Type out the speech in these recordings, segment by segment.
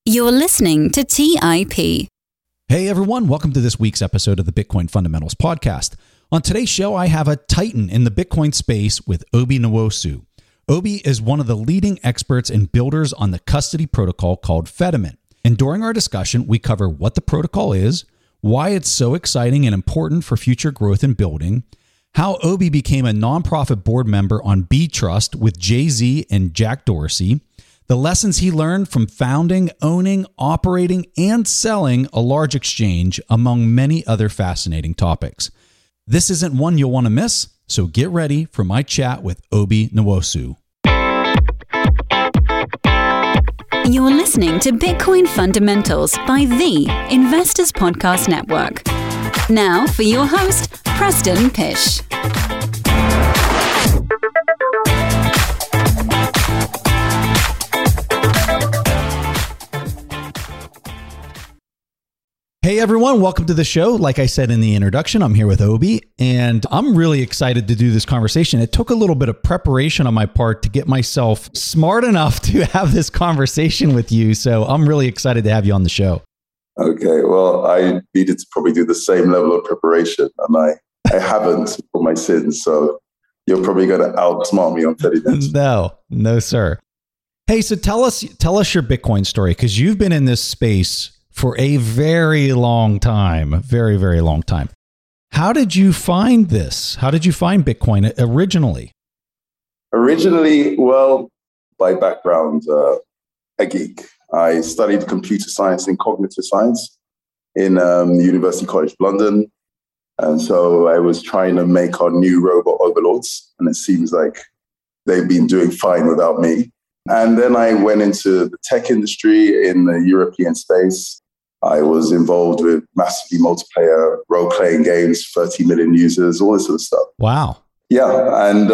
You're listening to TIP. Hey everyone, welcome to this week's episode of the Bitcoin Fundamentals Podcast. On today's show, I have a titan in the Bitcoin space with Obi Nwosu. Obi is one of the leading experts and builders on the custody protocol called Fedimint. And during our discussion, we cover what the protocol is, why it's so exciting and important for future growth and building, how Obi became a nonprofit board member on B-Trust with Jay-Z and Jack Dorsey, the lessons he learned from founding, owning, operating, and selling a large exchange, among many other fascinating topics. This isn't one you'll want to miss, so get ready for my chat with Obi Nwosu. You're listening to Bitcoin Fundamentals by the Investors Podcast Network. Now for your host, Preston Pysh. Hey everyone, welcome to the show. Like I said in the introduction, I'm here with Obi, and I'm really excited to do this conversation. It took a little bit of preparation on my part to get myself smart enough to have this conversation with you, so I'm really excited to have you on the show. Okay, well, I needed to probably do the same level of preparation, and I haven't for my sins, so you're probably going to outsmart me on 30 minutes. No, sir. Hey, so tell us your Bitcoin story, because you've been in this space for a very long time, very, very long time. How did you find this? How did you find Bitcoin originally? Originally, well, by background, a geek. I studied computer science and cognitive science in University College London. And so I was trying to make our new robot overlords. And it seems like they've been doing fine without me. And then I went into the tech industry in the European space. I was involved with massively multiplayer role-playing games, 30 million users, all this sort of stuff. Wow. Yeah. And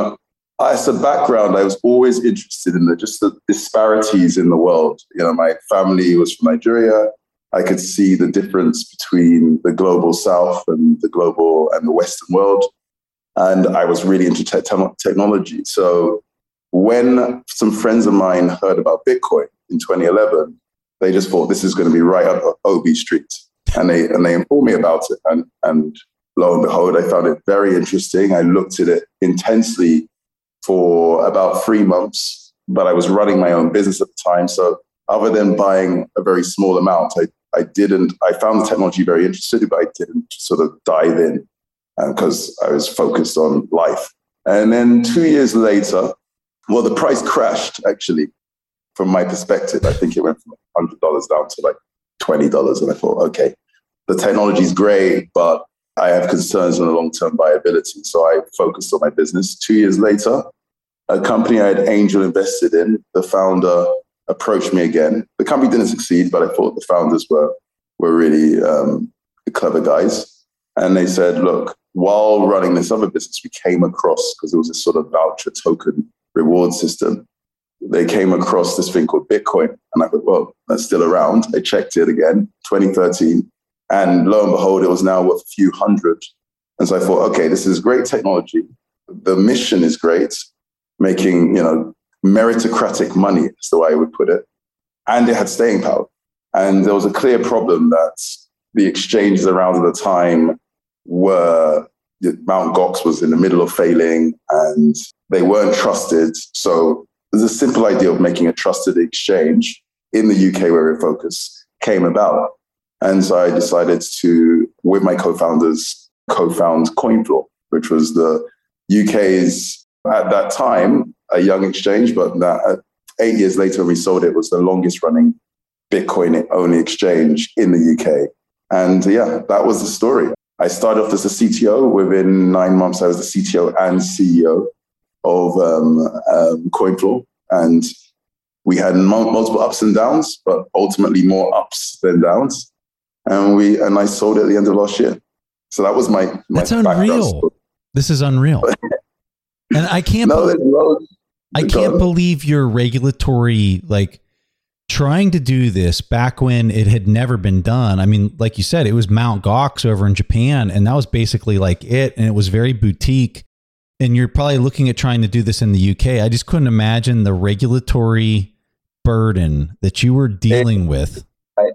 as a background, I was always interested in the disparities in the world. You know, my family was from Nigeria. I could see the difference between the global South and the Western world. And I was really into technology. So when some friends of mine heard about Bitcoin in 2011, they just thought this is going to be right up Obi Street. And they informed me about it. And lo and behold, I found it very interesting. I looked at it intensely for about 3 months, but I was running my own business at the time. So other than buying a very small amount, I found the technology very interesting, but I didn't sort of dive in because I was focused on life. And then 2 years later, well, the price crashed actually. From my perspective, I think it went from $100 down to like $20. And I thought, okay, the technology is great, but I have concerns on the long-term viability. So I focused on my business. 2 years later, a company I had angel invested in, the founder approached me again. The company didn't succeed, but I thought the founders were really clever guys. And they said, look, while running this other business, we came across, because it was a sort of voucher token reward system, they came across this thing called Bitcoin. And I thought, well, that's still around. I checked it again, 2013. And lo and behold, it was now worth a few hundred. And so I thought, okay, this is great technology. The mission is great, making, meritocratic money is the way I would put it. And it had staying power. And there was a clear problem that the exchanges around at the time were, Mt. Gox was in the middle of failing and they weren't trusted. So there's a simple idea of making a trusted exchange in the UK where we focus came about. And so I decided to, with my co-founders, co-found CoinFloor, which was the UK's, at that time, a young exchange, but 8 years later when we sold it, was the longest running Bitcoin-only exchange in the UK. And yeah, that was the story. I started off as a CTO. Within 9 months, I was the CTO and CEO of CoinFloor. And we had multiple ups and downs, but ultimately more ups than downs. And I sold it at the end of last year. So that was my That's unreal. This is unreal. And I can't believe your regulatory, trying to do this back when it had never been done. I mean, like you said, it was Mt. Gox over in Japan, and that was basically it. And it was very boutique. And you're probably looking at trying to do this in the UK. I just couldn't imagine the regulatory burden that you were dealing with?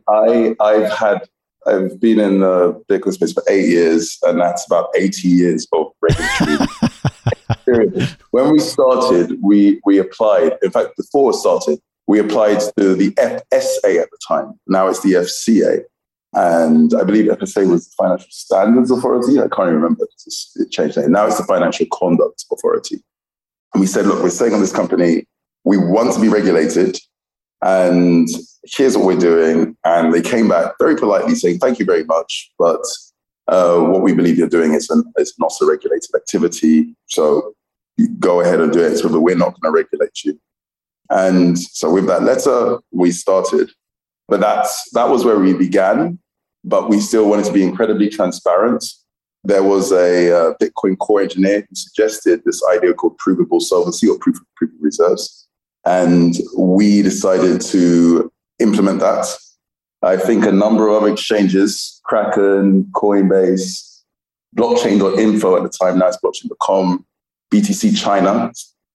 I've been in the Bitcoin space for 8 years, and that's about 80 years of regulatory experience. When we started, we applied. In fact, before it started, we applied to the FSA at the time. Now it's the FCA. And I believe FSA was the Financial Standards Authority. I can't even remember. It changed name. Now it's the Financial Conduct Authority. And we said, look, we're staying on this company. We want to be regulated. And here's what we're doing. And they came back very politely saying, thank you very much. But what we believe you're doing is not a regulated activity. So you go ahead and do it. So we're not going to regulate you. And so with that letter, we started. But that was where we began. But we still wanted to be incredibly transparent. There was a Bitcoin core engineer who suggested this idea called provable solvency or proof of reserves. And we decided to implement that. I think a number of exchanges, Kraken, Coinbase, blockchain.info at the time, now it's blockchain.com, BTC China,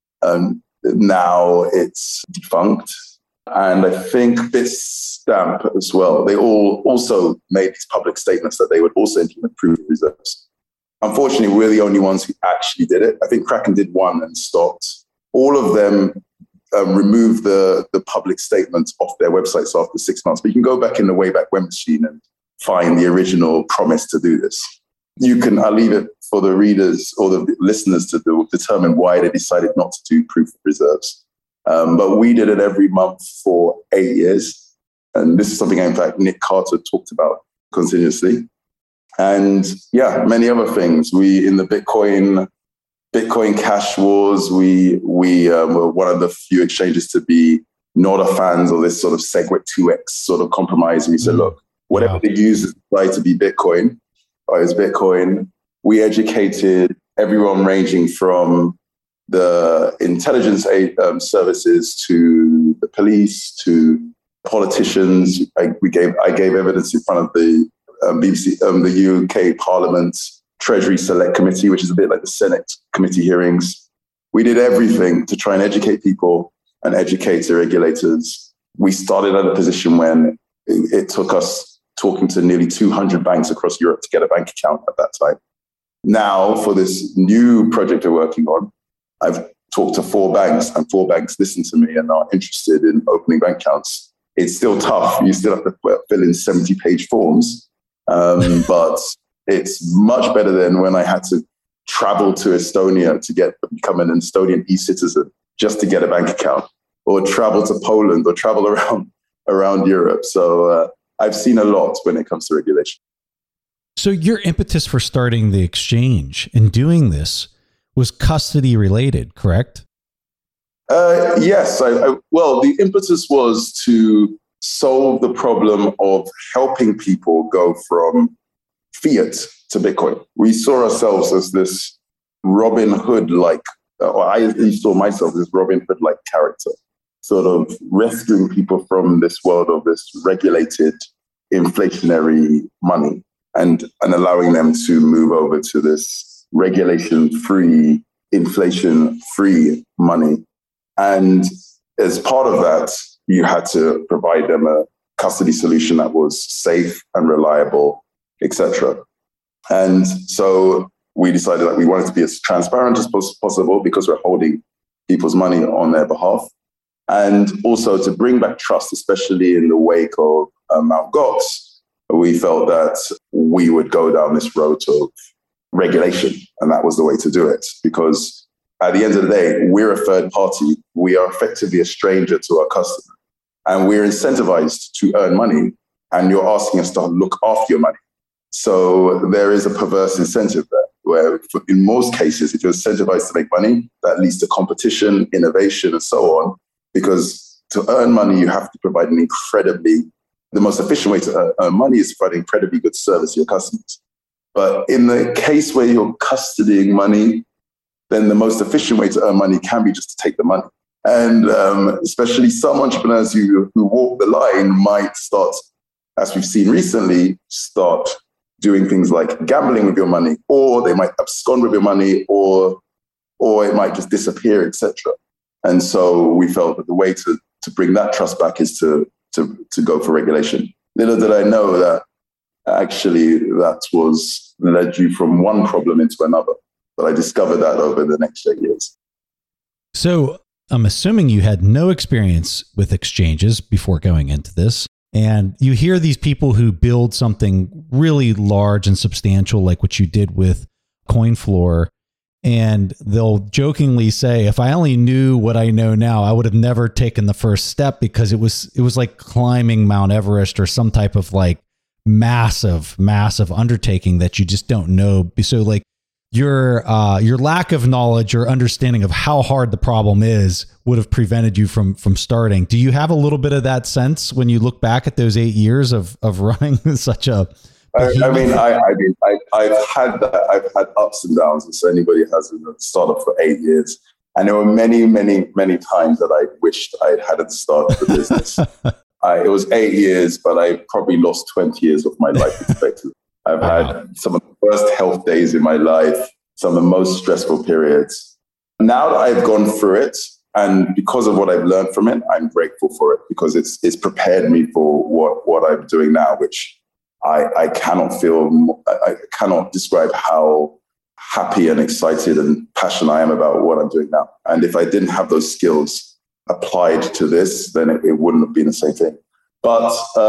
now it's defunct. And I think Bitstamp as well. They all also made these public statements that they would also implement proof of reserves. Unfortunately, we're the only ones who actually did it. I think Kraken did one and stopped. All of them removed the public statements off their websites after 6 months. But you can go back in the Wayback When machine and find the original promise to do this. I'll leave it for the readers or the listeners to determine why they decided not to do proof of reserves. But we did it every month for 8 years. And this is something, in fact, Nick Carter talked about continuously. And yeah, many other things. We, in the Bitcoin Cash Wars, we were one of the few exchanges to be not a fans of this sort of SegWit2x sort of compromise. We said, look, whatever the users decide to be Bitcoin, is Bitcoin. We educated everyone ranging from the intelligence services to the police to politicians. I gave evidence in front of the BBC, the UK Parliament Treasury Select Committee, which is a bit like the Senate committee hearings. We did everything to try and educate people and educate the regulators. We started at a position when it took us talking to nearly 200 banks across Europe to get a bank account at that time. Now, for this new project we're working on, I've talked to 4 banks, and 4 banks listen to me and are interested in opening bank accounts. It's still tough. You still have to fill in 70-page forms. But it's much better than when I had to travel to Estonia to become an Estonian e-citizen just to get a bank account, or travel to Poland, or travel around Europe. So I've seen a lot when it comes to regulation. So your impetus for starting the exchange and doing this was custody related, correct? Yes. Well, the impetus was to solve the problem of helping people go from fiat to Bitcoin. We saw ourselves as this Robin Hood-like, or I saw myself as Robin Hood-like character, sort of rescuing people from this world of this regulated inflationary money and allowing them to move over to this regulation-free, inflation-free money. And as part of that, you had to provide them a custody solution that was safe and reliable, etc. And so we decided that we wanted to be as transparent as possible because we're holding people's money on their behalf. And also to bring back trust, especially in the wake of Mt. Gox, we felt that we would go down this road of regulation. And that was the way to do it. Because at the end of the day, we're a third party. We are effectively a stranger to our customer. And we're incentivized to earn money. And you're asking us to look after your money. So there is a perverse incentive there, where in most cases, if you're incentivized to make money, that leads to competition, innovation, and so on. Because to earn money, you have to provide the most efficient way to earn money is to provide incredibly good service to your customers. But in the case where you're custodying money, then the most efficient way to earn money can be just to take the money. And especially some entrepreneurs who walk the line might start, as we've seen recently, start doing things like gambling with your money, or they might abscond with your money, or it might just disappear, etc. And so we felt that the way to to bring that trust back is to go for regulation. Little did I know that actually that was led you from one problem into another. But I discovered that over the next 8 years. So I'm assuming you had no experience with exchanges before going into this. And you hear these people who build something really large and substantial, like what you did with CoinFloor, and they'll jokingly say, if I only knew what I know now, I would have never taken the first step, because it was like climbing Mount Everest or some type of like massive undertaking that you just don't know. So like your lack of knowledge or understanding of how hard the problem is would have prevented you from starting. Do you have a little bit of that sense when you look back at those 8 years of running such a I've had that. I've had ups and downs, as anybody has in a startup for 8 years. And there were many, many, many times that I wished I hadn't started the business. It was 8 years, but I probably lost 20 years of my life expectancy. I've had some of the worst health days in my life, some of the most stressful periods. Now that I've gone through it, and because of what I've learned from it, I'm grateful for it, because it's prepared me for what I'm doing now, which I cannot describe how happy and excited and passionate I am about what I'm doing now. And if I didn't have those skills applied to this, then it wouldn't have been the same thing. But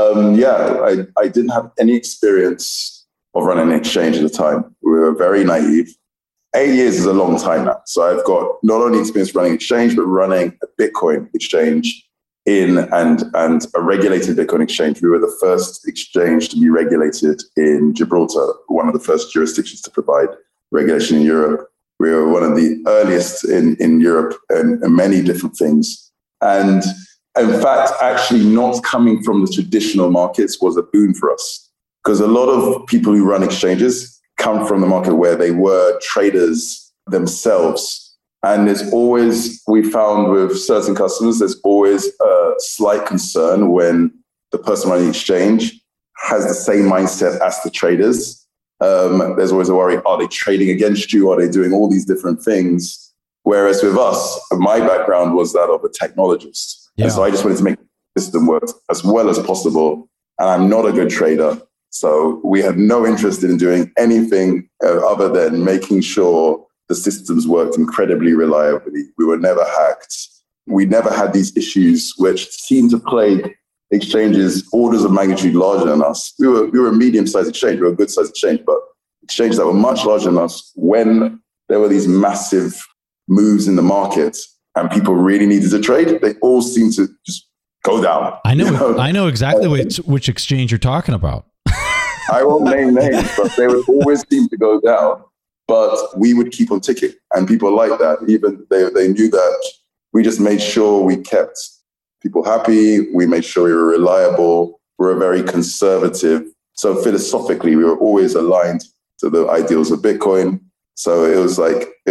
I didn't have any experience of running an exchange at the time. We were very naive. 8 years is a long time now. So I've got not only experience running exchange, but running a Bitcoin exchange and a regulated Bitcoin exchange. We were the first exchange to be regulated in Gibraltar, one of the first jurisdictions to provide regulation in Europe. We were one of the earliest in Europe and many different things. And in fact, actually not coming from the traditional markets was a boon for us, because a lot of people who run exchanges come from the market where they were traders themselves. And there's always, we found with certain customers, there's always a slight concern when the person running the exchange has the same mindset as the traders. There's always a worry, are they trading against you? Are they doing all these different things? Whereas with us, my background was that of a technologist. Yeah. And so I just wanted to make the system work as well as possible. And I'm not a good trader. So we had no interest in doing anything other than making sure the systems worked incredibly reliably. We were never hacked. We never had these issues which seemed to plague exchanges orders of magnitude larger than us. We were a medium-sized exchange. We were a good-sized exchange, but exchanges that were much larger than us, when there were these massive moves in the market and people really needed to trade, they all seemed to just go down. I know exactly which exchange you're talking about. I won't name names, but they would always seem to go down. But we would keep on ticking, and people like that. Even they knew that we just made sure we kept people happy. We made sure we were reliable. We were very conservative. So philosophically, we were always aligned to the ideals of Bitcoin. So it was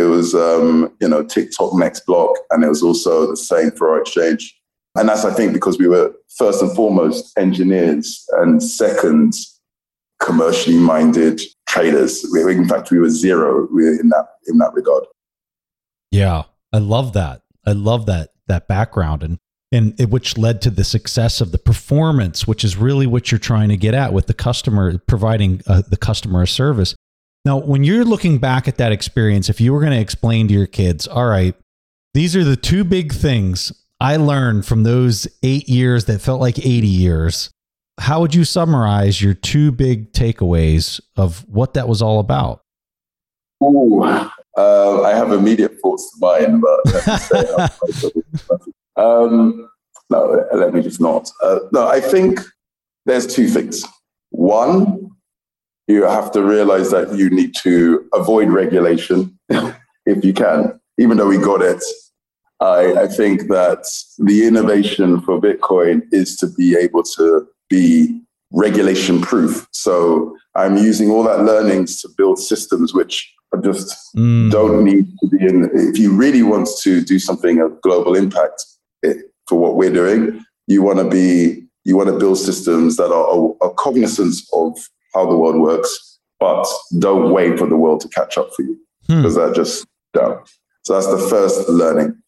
TikTok next block, and it was also the same for our exchange. And that's, I think, because we were first and foremost engineers, and second, commercially minded traders. In fact, we were zero in that regard. Yeah, I love that. I love that background, and which led to the success of the performance, which is really what you're trying to get at with the customer, providing the customer a service. Now, when you're looking back at that experience, if you were going to explain to your kids, all right, these are the two big things I learned from those 8 years that felt like 80 years, how would you summarize your two big takeaways of what that was all about? Ooh, I have immediate thoughts to mind, but no, let me just not. No, I think there's two things. One, you have to realize that you need to avoid regulation if you can, even though we got it. I think that the innovation for Bitcoin is to be able to be regulation proof. So I'm using all that learnings to build systems which are just don't need to be in. If you really want to do something of global impact for what we're doing, you want to build systems that are cognizant of how the world works, but don't wait for the world to catch up for you, because that just don't. So that's the first learning.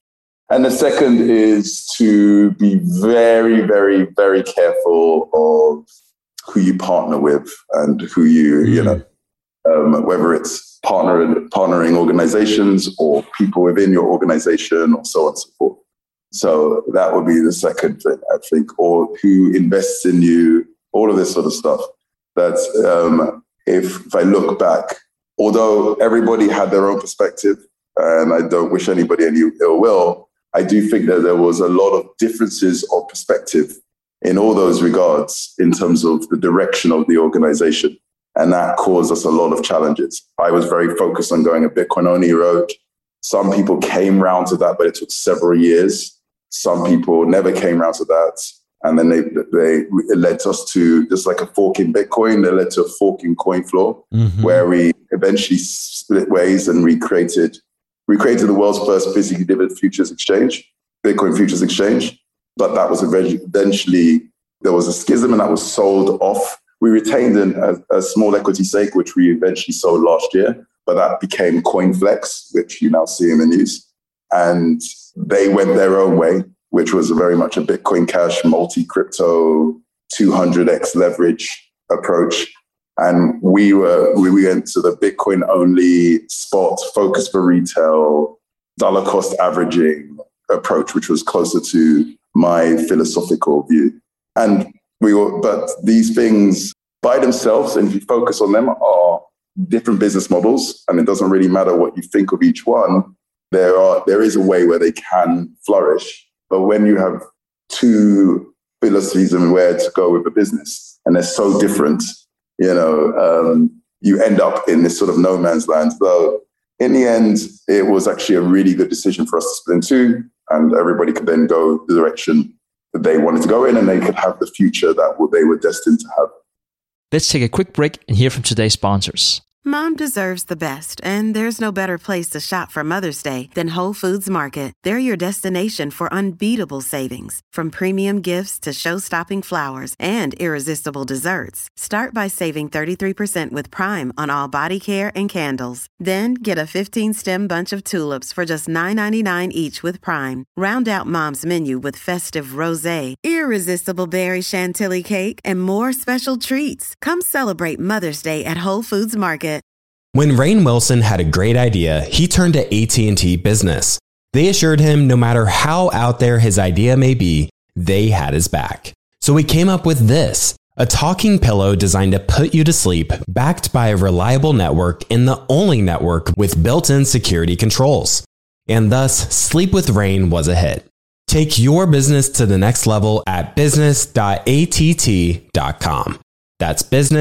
And the second is to be very, very, very careful of who you partner with and who whether it's partnering organizations or people within your organization or so on and so forth. So that would be the second thing, I think, or who invests in you, all of this sort of stuff. That's if I look back, although everybody had their own perspective, and I don't wish anybody any ill will, I do think that there was a lot of differences of perspective in all those regards in terms of the direction of the organization. And that caused us a lot of challenges. I was very focused on going a Bitcoin-only road. Some people came round to that, but it took several years. Some people never came round to that. And then it led us to just like a fork in Bitcoin. It led to a fork in CoinFloor, where we eventually split ways and we created the world's first physically delivered futures exchange, Bitcoin Futures Exchange. But that was eventually, there was a schism and that was sold off. We retained a small equity stake, which we eventually sold last year, but that became CoinFlex, which you now see in the news. And they went their own way, which was very much a Bitcoin Cash, multi-crypto, 200x leverage approach. And we went to the Bitcoin only spot, focus for retail, dollar cost averaging approach, which was closer to my philosophical view. And but these things by themselves, and if you focus on them, are different business models. And it doesn't really matter what you think of each one. There is a way where they can flourish. But when you have two philosophies and where to go with a business, and they're so different, you end up in this sort of no man's land. So in the end, it was actually a really good decision for us to split in two, and everybody could then go the direction that they wanted to go in, and they could have the future that they were destined to have. Let's take a quick break and hear from today's sponsors. Mom deserves the best, and there's no better place to shop for Mother's Day than Whole Foods Market. They're your destination for unbeatable savings, from premium gifts to show-stopping flowers and irresistible desserts. Start by saving 33% with Prime on all body care and candles. Then get a 15-stem bunch of tulips for just $9.99 each with Prime. Round out Mom's menu with festive rosé, irresistible berry chantilly cake, and more special treats. Come celebrate Mother's Day at Whole Foods Market. When Rainn Wilson had a great idea, he turned to AT&T Business. They assured him no matter how out there his idea may be, they had his back. So he came up with this, a talking pillow designed to put you to sleep, backed by a reliable network and the only network with built-in security controls. And thus, Sleep with Rainn was a hit. Take your business to the next level at business.att.com. That's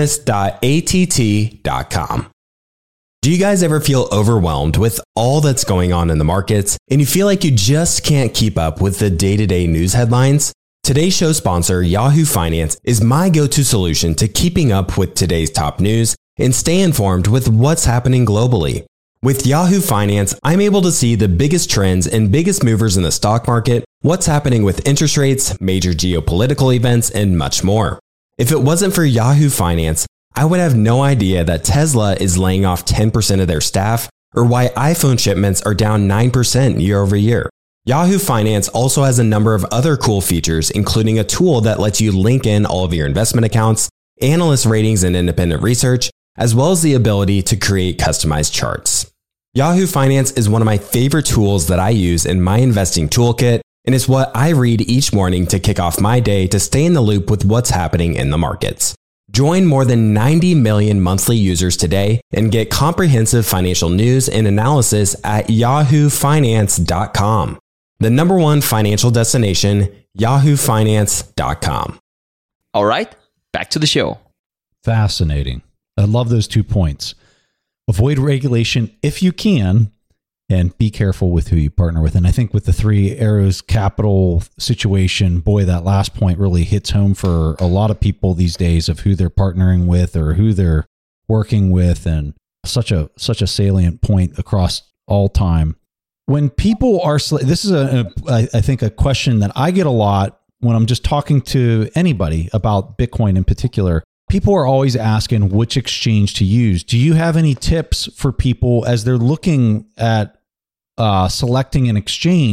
business.att.com. Do you guys ever feel overwhelmed with all that's going on in the markets and you feel like you just can't keep up with the day-to-day news headlines? Today's show sponsor, Yahoo Finance, is my go-to solution to keeping up with today's top news and stay informed with what's happening globally. With Yahoo Finance, I'm able to see the biggest trends and biggest movers in the stock market, what's happening with interest rates, major geopolitical events, and much more. If it wasn't for Yahoo Finance, I would have no idea that Tesla is laying off 10% of their staff, or why iPhone shipments are down 9% year over year. Yahoo Finance also has a number of other cool features, including a tool that lets you link in all of your investment accounts, analyst ratings and independent research, as well as the ability to create customized charts. Yahoo Finance is one of my favorite tools that I use in my investing toolkit, and it's what I read each morning to kick off my day to stay in the loop with what's happening in the markets. Join more than 90 million monthly users today and get comprehensive financial news and analysis at yahoofinance.com. The number one financial destination, yahoofinance.com. All right, back to the show. Fascinating. I love those 2 points. Avoid regulation if you can, and be careful with who you partner with. And I think with the Three Arrows Capital situation, boy, that last point really hits home for a lot of people these days of who they're partnering with or who they're working with, and such a salient point across all time. When people are, this is I think a question that I get a lot when I'm just talking to anybody about Bitcoin in particular. People are always asking which exchange to use. Do you have any tips for people as they're looking at selecting an exchange?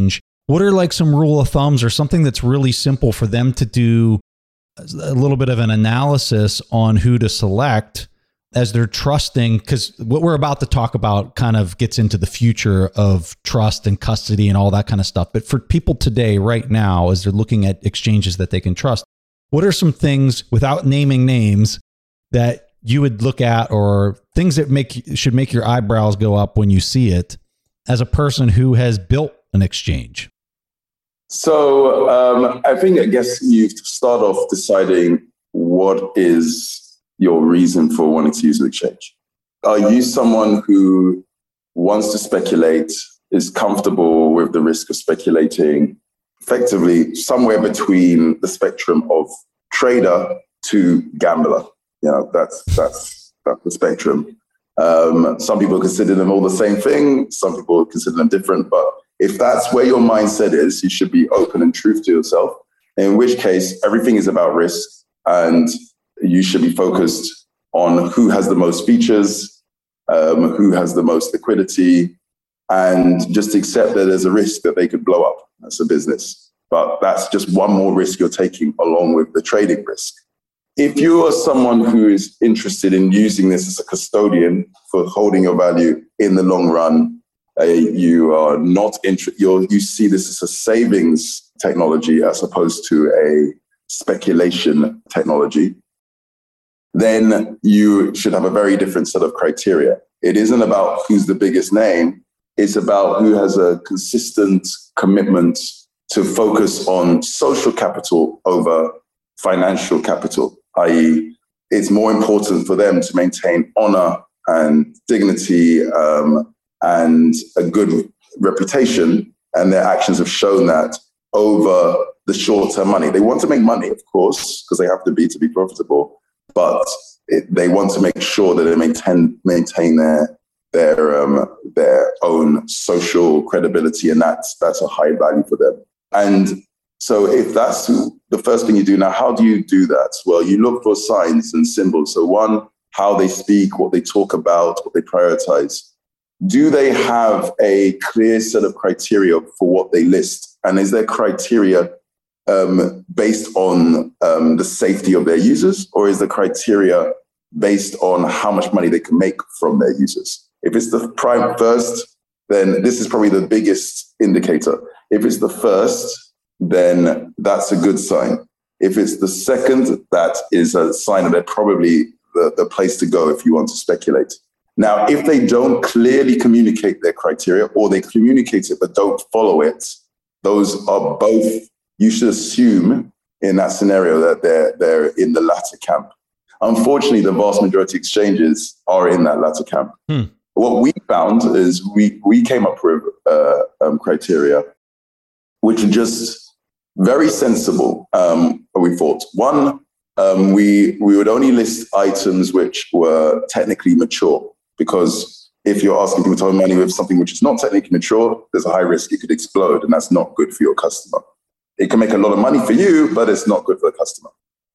what are like some rule of thumbs or something that's really simple for them to do a little bit of an analysis on who to select as they're trusting? Because what we're about to talk about kind of gets into the future of trust and custody and all that kind of stuff. But for people today, right now, as they're looking at exchanges that they can trust, what are some things, without naming names, that you would look at, or things that should make your eyebrows go up when you see it as a person who has built an exchange? So I guess you start off deciding what is your reason for wanting to use an exchange. Are you someone who wants to speculate, is comfortable with the risk of speculating, effectively somewhere between the spectrum of trader to gambler? That's the spectrum. Some people consider them all the same thing. Some people consider them different. But if that's where your mindset is, you should be open and truth to yourself. In which case, everything is about risk, and you should be focused on who has the most features, who has the most liquidity, and just accept that there's a risk that they could blow up as a business. But that's just one more risk you're taking along with the trading risk. If you are someone who is interested in using this as a custodian for holding your value in the long run, you are not you see this as a savings technology as opposed to a speculation technology, then you should have a very different set of criteria. It isn't about who's the biggest name. It's about who has a consistent commitment to focus on social capital over financial capital, i.e., it's more important for them to maintain honor and dignity and a good reputation, and their actions have shown that, over the short-term money. They want to make money, of course, because they have to be profitable, but they want to make sure that they maintain their own social credibility, and that's a high value for them. And so if that's the first thing you do, now how do you do that? Well, you look for signs and symbols. So one, how they speak, what they talk about, what they prioritize. Do they have a clear set of criteria for what they list? And is their criteria based on the safety of their users, or is the criteria based on how much money they can make from their users? If it's the prime first, then this is probably the biggest indicator. If it's the first, then that's a good sign. If it's the second, that is a sign that they're probably the place to go if you want to speculate. Now, if they don't clearly communicate their criteria, or they communicate it but don't follow it, those are both, you should assume in that scenario that they're in the latter camp. Unfortunately, the vast majority of exchanges are in that latter camp. What we found is we came up with criteria which are just very sensible, we thought. One, we would only list items which were technically mature, because if you're asking people to hold money with something which is not technically mature, there's a high risk it could explode, and that's not good for your customer. It can make a lot of money for you, but it's not good for the customer.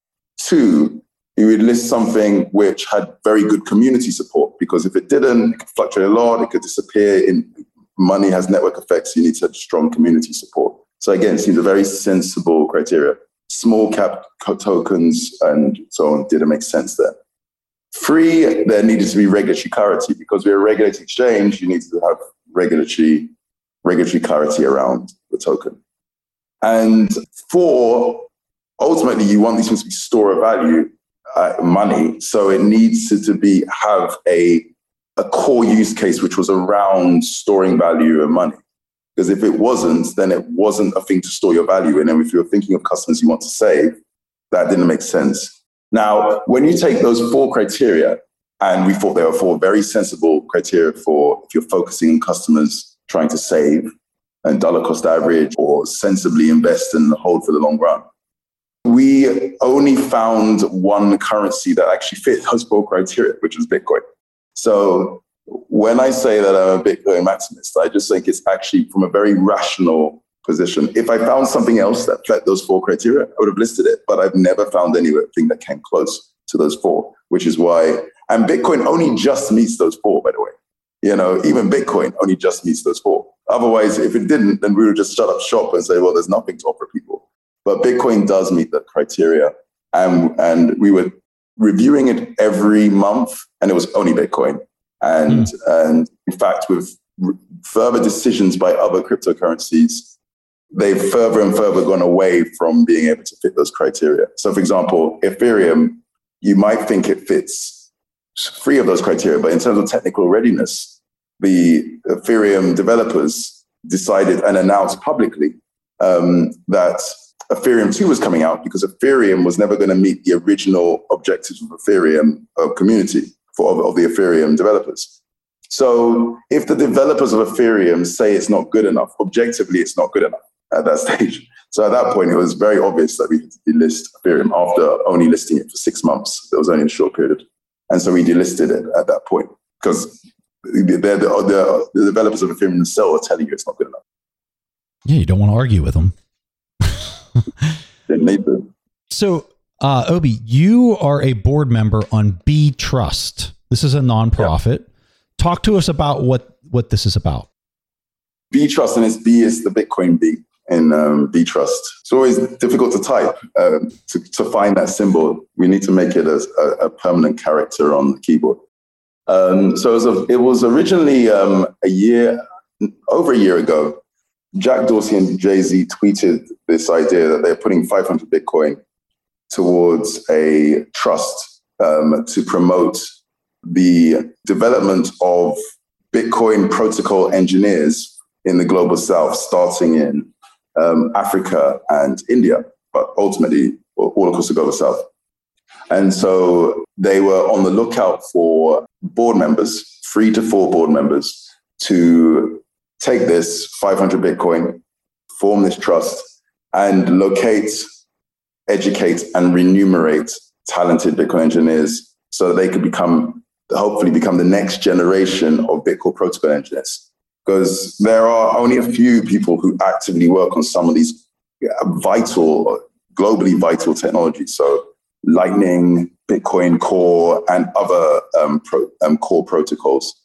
Two, you would list something which had very good community support, because if it didn't, it could fluctuate a lot, it could disappear. Money has network effects, you need to have strong community support. So again, it seems a very sensible criteria. Small cap tokens and so on didn't make sense there. Three, there needed to be regulatory clarity, because we're a regulated exchange, you need to have regulatory clarity around the token. And four, ultimately you want these things to be store of value, money, so it needs to have a core use case which was around storing value and money. Because if it wasn't, then it wasn't a thing to store your value in. And if you're thinking of customers you want to save, that didn't make sense. Now, when you take those four criteria, and we thought they were four very sensible criteria for if you're focusing on customers trying to save and dollar cost average or sensibly invest and hold for the long run, we only found one currency that actually fit those four criteria, which was Bitcoin. So when I say that I'm a Bitcoin maximalist, I just think it's actually from a very rational position. If I found something else that fit those four criteria, I would have listed it, but I've never found anything that came close to those four, which is why, and Bitcoin only just meets those four, by the way. Even Bitcoin only just meets those four. Otherwise, if it didn't, then we would just shut up shop and say, well, there's nothing to offer people. But Bitcoin does meet that criteria. And we were reviewing it every month, and it was only Bitcoin. And in fact, with further decisions by other cryptocurrencies, they've further and further gone away from being able to fit those criteria. So, for example, Ethereum, you might think it fits free of those criteria, but in terms of technical readiness, the Ethereum developers decided and announced publicly that Ethereum 2 was coming out because Ethereum was never going to meet the original objectives of Ethereum community of the Ethereum developers. So if the developers of Ethereum say it's not good enough, objectively, it's not good enough at that stage. So at that point, it was very obvious that we had to delist Ethereum after only listing it for 6 months. It was only a short period. And so we delisted it at that point because the developers of Ethereum themselves are telling you it's not good enough. Yeah, you don't want to argue with them. Didn't need to. So, Obi, you are a board member on B Trust. This is a nonprofit. Yeah. Talk to us about what this is about. B Trust, and its B is the Bitcoin B in B Trust. It's always difficult to type to find that symbol. We need to make it a permanent character on the keyboard. So it was originally over a year ago. Jack Dorsey and Jay-Z tweeted this idea that they're putting 500 Bitcoin towards a trust to promote the development of Bitcoin protocol engineers in the global south, starting in Africa and India, but ultimately all across the global south. And so they were on the lookout for board members, 3 to 4 board members, to take this 500 Bitcoin, form this trust, and locate, educate, and remunerate talented Bitcoin engineers so that they could hopefully become the next generation of Bitcoin protocol engineers. Because there are only a few people who actively work on some of these globally vital technologies. So Lightning, Bitcoin Core, and other core protocols.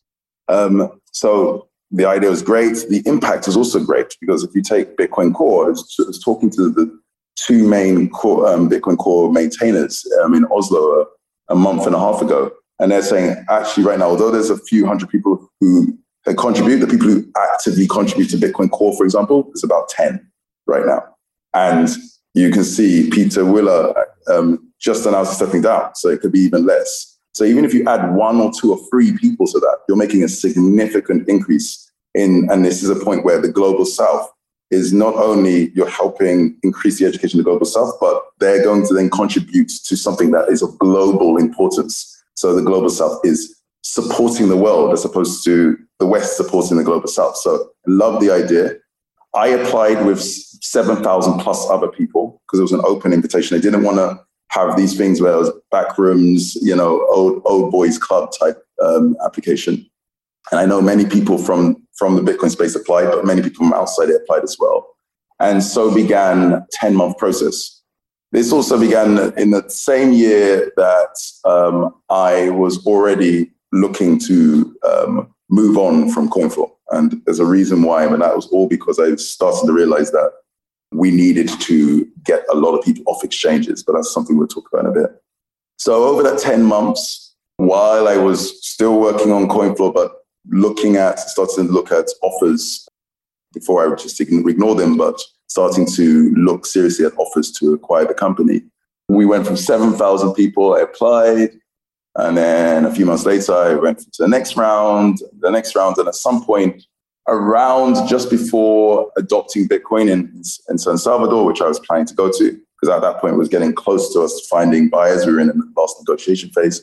So the idea was great. The impact is also great because if you take Bitcoin Core, I was talking to the 2 main core, Bitcoin Core maintainers in Oslo a month and a half ago. And they're saying, actually, right now, although there's a few hundred people who contribute, the people who actively contribute to Bitcoin Core, for example, is about 10 right now. And you can see Peter Willer just announced stepping down, so it could be even less. So even if you add 1 or 2 or 3 people to that, you're making a significant increase and this is a point where the global south is not only you're helping increase the education of the global south, but they're going to then contribute to something that is of global importance. So the global south is supporting the world as opposed to the West supporting the global south. So I love the idea. I applied with 7,000 plus other people because it was an open invitation. I didn't want to have these things where it was back rooms, old boys club type application. And I know many people from the Bitcoin space applied, but many people from outside it applied as well. And so began a 10-month process. This also began in the same year that I was already looking to move on from CoinFloor. And there's a reason why, and that was all because I started to realize that we needed to get a lot of people off exchanges, but that's something we'll talk about in a bit. So over that 10 months, while I was still working on CoinFloor, but starting to look at offers before I would just ignore them, but starting to look seriously at offers to acquire the company. We went from 7,000 people, I applied, and then a few months later, I went to the next round, and at some point, around just before adopting Bitcoin in San Salvador, which I was planning to go to, because at that point it was getting close to us finding buyers. We were in the last negotiation phase.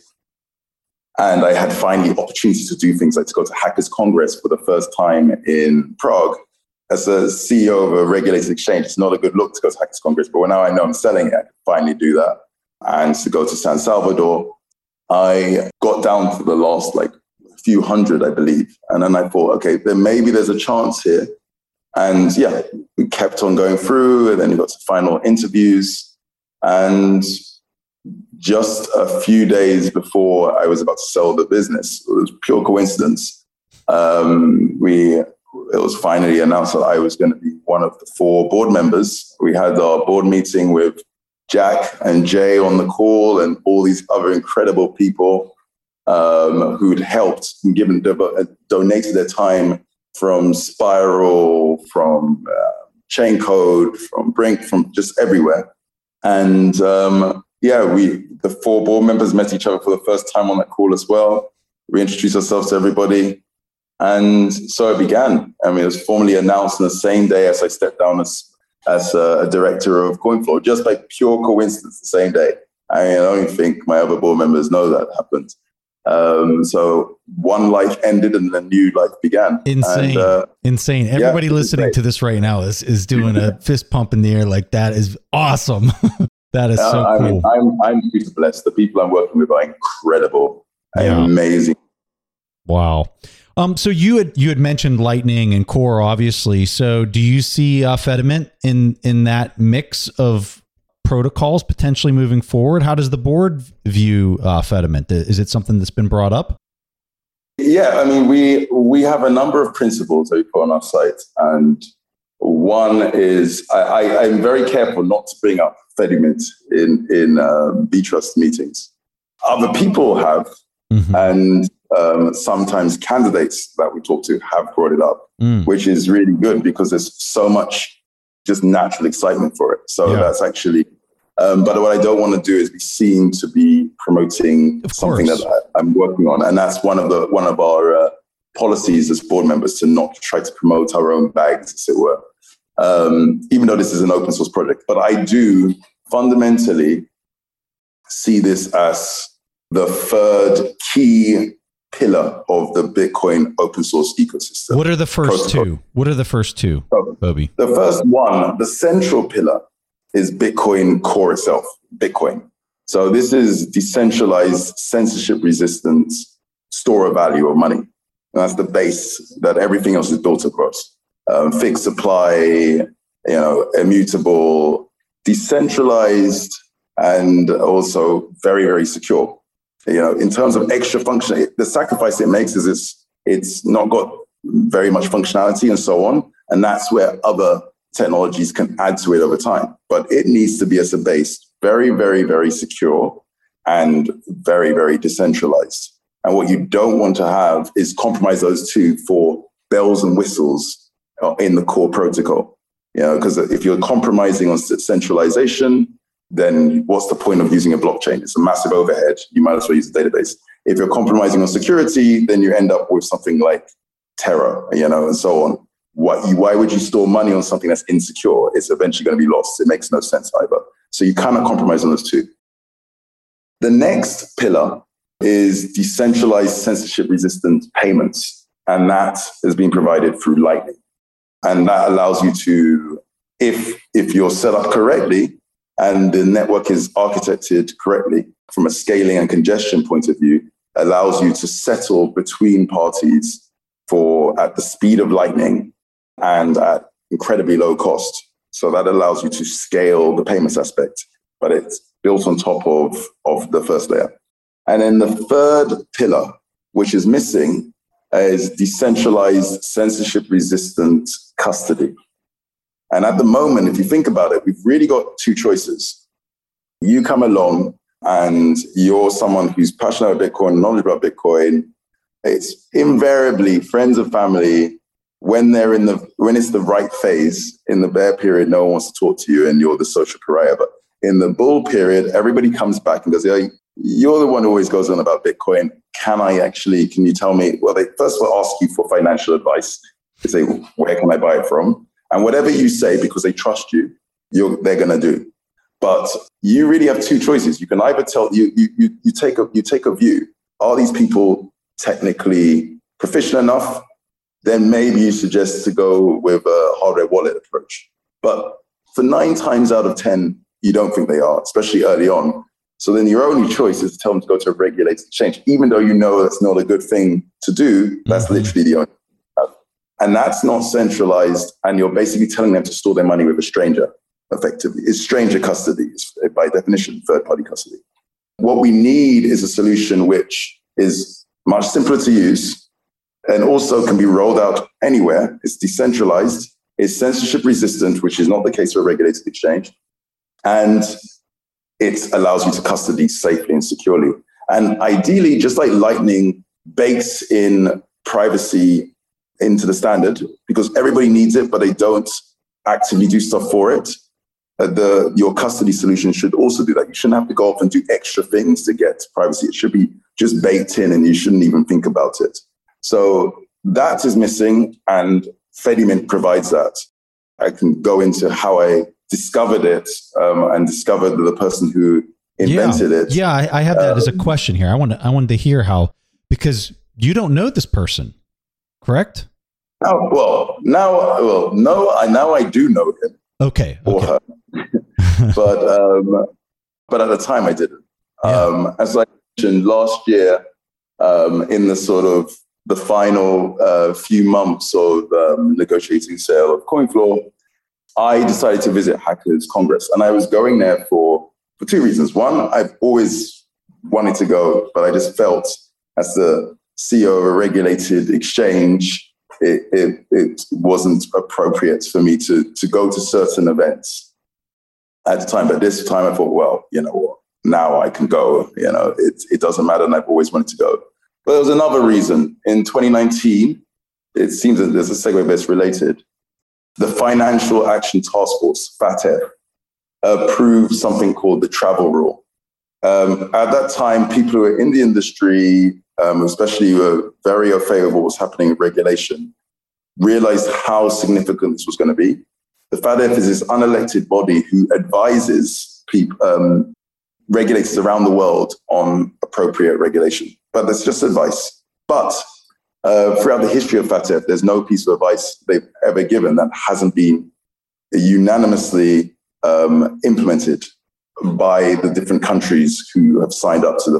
And I had finally opportunity to do things like to go to Hackers Congress for the first time in Prague. As a CEO of a regulated exchange, it's not a good look to go to Hackers Congress, but now I know I'm selling it, I can finally do that. And to go to San Salvador, I got down to the last few hundred, I believe. And then I thought, okay, then maybe there's a chance here. And yeah, we kept on going through, and then we got to final interviews. And just a few days before I was about to sell the business, it was pure coincidence. We it was finally announced that I was going to be one of the 4 board members. We had our board meeting with Jack and Jay on the call and all these other incredible people who'd helped and donated their time from Spiral, from Chain Code, from Brink, from just everywhere. And the 4 board members met each other for the first time on that call as well. We introduced ourselves to everybody. And so it began. I mean, it was formally announced on the same day as I stepped down as a director of CoinFloor, just by pure coincidence, the same day. I mean, I don't think my other board members know that happened. So one life ended and a new life began. Insane. And, insane. Everybody listening to this right now is doing a fist pump in the air. Like, that is awesome. That is so cool. I'm super blessed. The people I'm working with are incredible. Amazing. Wow. So you had mentioned Lightning and Core, obviously. So do you see Fedimint in that mix of protocols potentially moving forward? How does the board view Fedimint? Is it something that's been brought up? Yeah, I mean, we have a number of principles that we put on our site, and one is I'm very careful not to bring up Fedimint in BTrust meetings. Other people have, and sometimes candidates that we talk to have brought it up, which is really good because there's so much just natural excitement for it. So that's actually, but what I don't want to do is be seen to be promoting something that I'm working on. And that's one of our policies as board members, to not try to promote our own bags, as it were, even though this is an open source project. But I do fundamentally see this as the third key pillar of the Bitcoin open source ecosystem. What are the first two? Obi? The first one, the central pillar, is Bitcoin Core itself, Bitcoin. So this is decentralized, censorship-resistant store of value of money. And that's the base that everything else is built across. Fixed supply, immutable, decentralized, and also very, very secure. In terms of extra function, the sacrifice it makes is it's not got very much functionality and so on. And that's where other technologies can add to it over time. But it needs to be as a base, very, very, very secure and very, very decentralized. And what you don't want to have is compromise those two for bells and whistles in the core protocol. Because if you're compromising on centralization, then what's the point of using a blockchain? It's a massive overhead. You might as well use a database. If you're compromising on security, then you end up with something like Terra, and so on. Why would you store money on something that's insecure? It's eventually going to be lost. It makes no sense either. So you cannot compromise on those two. The next pillar is decentralized censorship-resistant payments. And that is being provided through Lightning. And that allows you to, if you're set up correctly, and the network is architected correctly from a scaling and congestion point of view, allows you to settle between parties at the speed of Lightning and at incredibly low cost. So that allows you to scale the payments aspect, but it's built on top of the first layer. And then the third pillar, which is missing, is decentralized censorship-resistant custody. And at the moment, if you think about it, we've really got two choices. You come along and you're someone who's passionate about Bitcoin, knowledgeable about Bitcoin. It's invariably friends and family. When it's the right phase, in the bear period, no one wants to talk to you and you're the social pariah. But in the bull period, everybody comes back and goes, "Yeah, you're the one who always goes on about Bitcoin. Can you tell me?" Well, they first will ask you for financial advice. They say, "Where can I buy it from?" And whatever you say, because they trust you, they're going to do. But you really have two choices. You can either you take a view. Are these people technically proficient enough? Then maybe you suggest to go with a hardware wallet approach. But for 9 times out of 10, you don't think they are, especially early on. So then your only choice is to tell them to go to a regulated exchange, even though you know that's not a good thing to do. That's literally the only. And that's not centralized. And you're basically telling them to store their money with a stranger, effectively. It's stranger custody, by definition, third-party custody. What we need is a solution which is much simpler to use, and also can be rolled out anywhere. It's decentralized. It's censorship resistant, which is not the case for a regulated exchange. And it allows you to custody safely and securely. And ideally, just like Lightning bakes in privacy into the standard, because everybody needs it, but they don't actively do stuff for it. Your custody solution should also do that. You shouldn't have to go off and do extra things to get privacy. It should be just baked in and you shouldn't even think about it. So that is missing, and Fedimint provides that. I can go into how I discovered it and discovered the person who invented it. Yeah, I have that as a question here. I wanted to hear how, because you don't know this person, correct? No, I do know him. Okay. Or her. But at the time I didn't. Yeah. As I mentioned last year, in the sort of the final few months of negotiating the sale of CoinFloor, I decided to visit Hackers Congress, and I was going there for two reasons. One, I've always wanted to go, but I just felt as the CEO of a regulated exchange, it wasn't appropriate for me to go to certain events at the time. But this time I thought, well, you know what, now I can go, it doesn't matter. And I've always wanted to go. But there was another reason. In 2019, it seems that there's a segue that's related. The Financial Action Task Force, FATF, approved something called the travel rule. At that time, people who were in the industry, especially who were very au fait of what was happening in regulation, realized how significant this was going to be. The FATF is this unelected body who advises people, regulators around the world on appropriate regulation. But that's just advice. But throughout the history of FATF, there's no piece of advice they've ever given that hasn't been unanimously implemented by the different countries who have signed up to the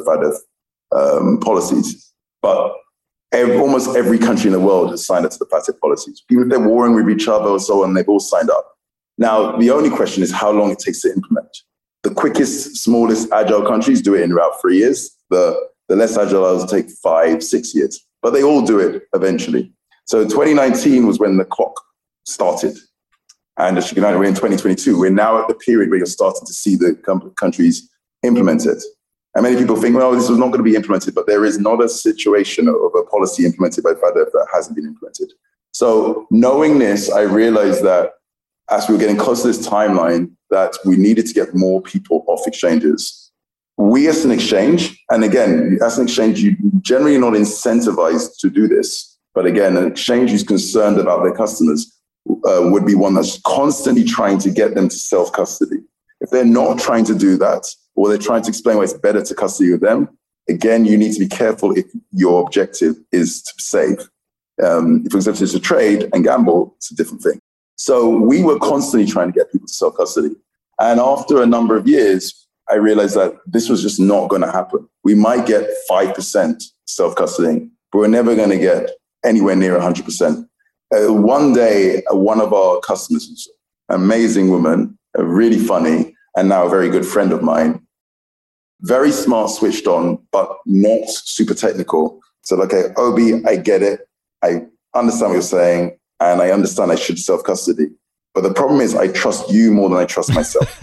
FATF policies. But almost every country in the world has signed up to the FATF policies. Even if they're warring with each other or so on, they've all signed up. Now, the only question is how long it takes to implement. The quickest, smallest, agile countries do it in about 3 years. The less agile ones take 5-6 years, but they all do it eventually. So 2019 was when the clock started. And as you can know, we're in 2022. We're now at the period where you're starting to see the countries implement it. And many people think, well, this was not going to be implemented, but there is not a situation of a policy implemented by FATF that hasn't been implemented. So knowing this, I realized that as we were getting close to this timeline, that we needed to get more people off exchanges. We as an exchange, and again, as an exchange, you're generally not incentivized to do this. But again, an exchange who's concerned about their customers would be one that's constantly trying to get them to self-custody. If they're not trying to do that, or they're trying to explain why it's better to custody with them, again, you need to be careful if your objective is to save. If your objective is to trade and gamble, it's a different thing. So we were constantly trying to get people to self-custody. And after a number of years, I realized that this was just not going to happen. We might get 5% self-custodying, but we're never going to get anywhere near 100%. One day, one of our customers, an amazing woman, really funny, and now a very good friend of mine, very smart, switched on, but not super technical. So, okay, Obi, I get it. I understand what you're saying, and I understand I should self-custody. But the problem is I trust you more than I trust myself.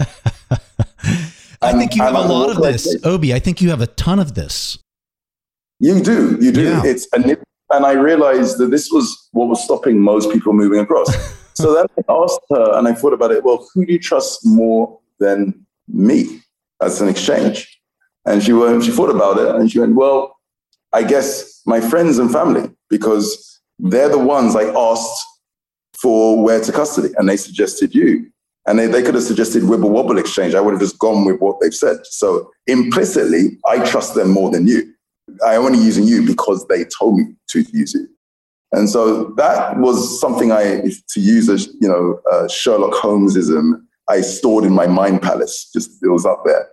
I think you have a lot of this, Obi. I think you have a ton of this. You do. Yeah. And I realized that this was what was stopping most people moving across. So then I asked her, and I thought about it, well, who do you trust more than me as an exchange? And she thought about it, and she went, well, I guess my friends and family, because they're the ones I asked for where to custody, and they suggested you. And they could have suggested Wibble Wobble Exchange. I would have just gone with what they've said. So implicitly, I trust them more than you. I only using you because they told me to use it. And so that was something to use as, Sherlock Holmesism, I stored in my mind palace. Just, it was up there.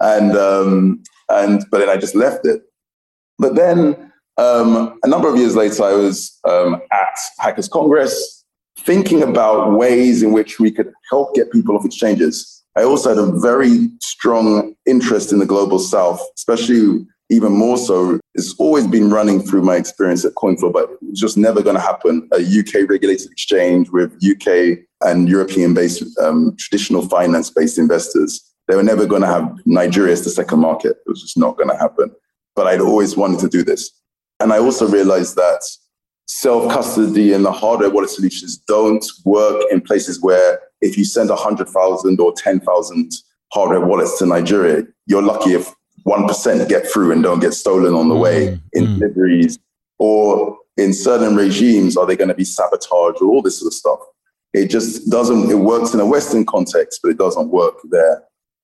But then I just left it. But then a number of years later, I was at Hackers Congress, thinking about ways in which we could help get people off exchanges. I also had a very strong interest in the Global South, especially even more so, it's always been running through my experience at CoinFlow, but it's just never going to happen. A UK regulated exchange with UK and European-based traditional finance-based investors, they were never going to have Nigeria as the second market. It was just not going to happen. But I'd always wanted to do this. And I also realized that self-custody and the hardware wallet solutions don't work in places where if you send 100,000 or 10,000 hardware wallets to Nigeria, you're lucky if 1% get through and don't get stolen on the way in deliveries, or in certain regimes, are they going to be sabotaged or all this sort of stuff? It just doesn't, it works in a Western context, but it doesn't work there.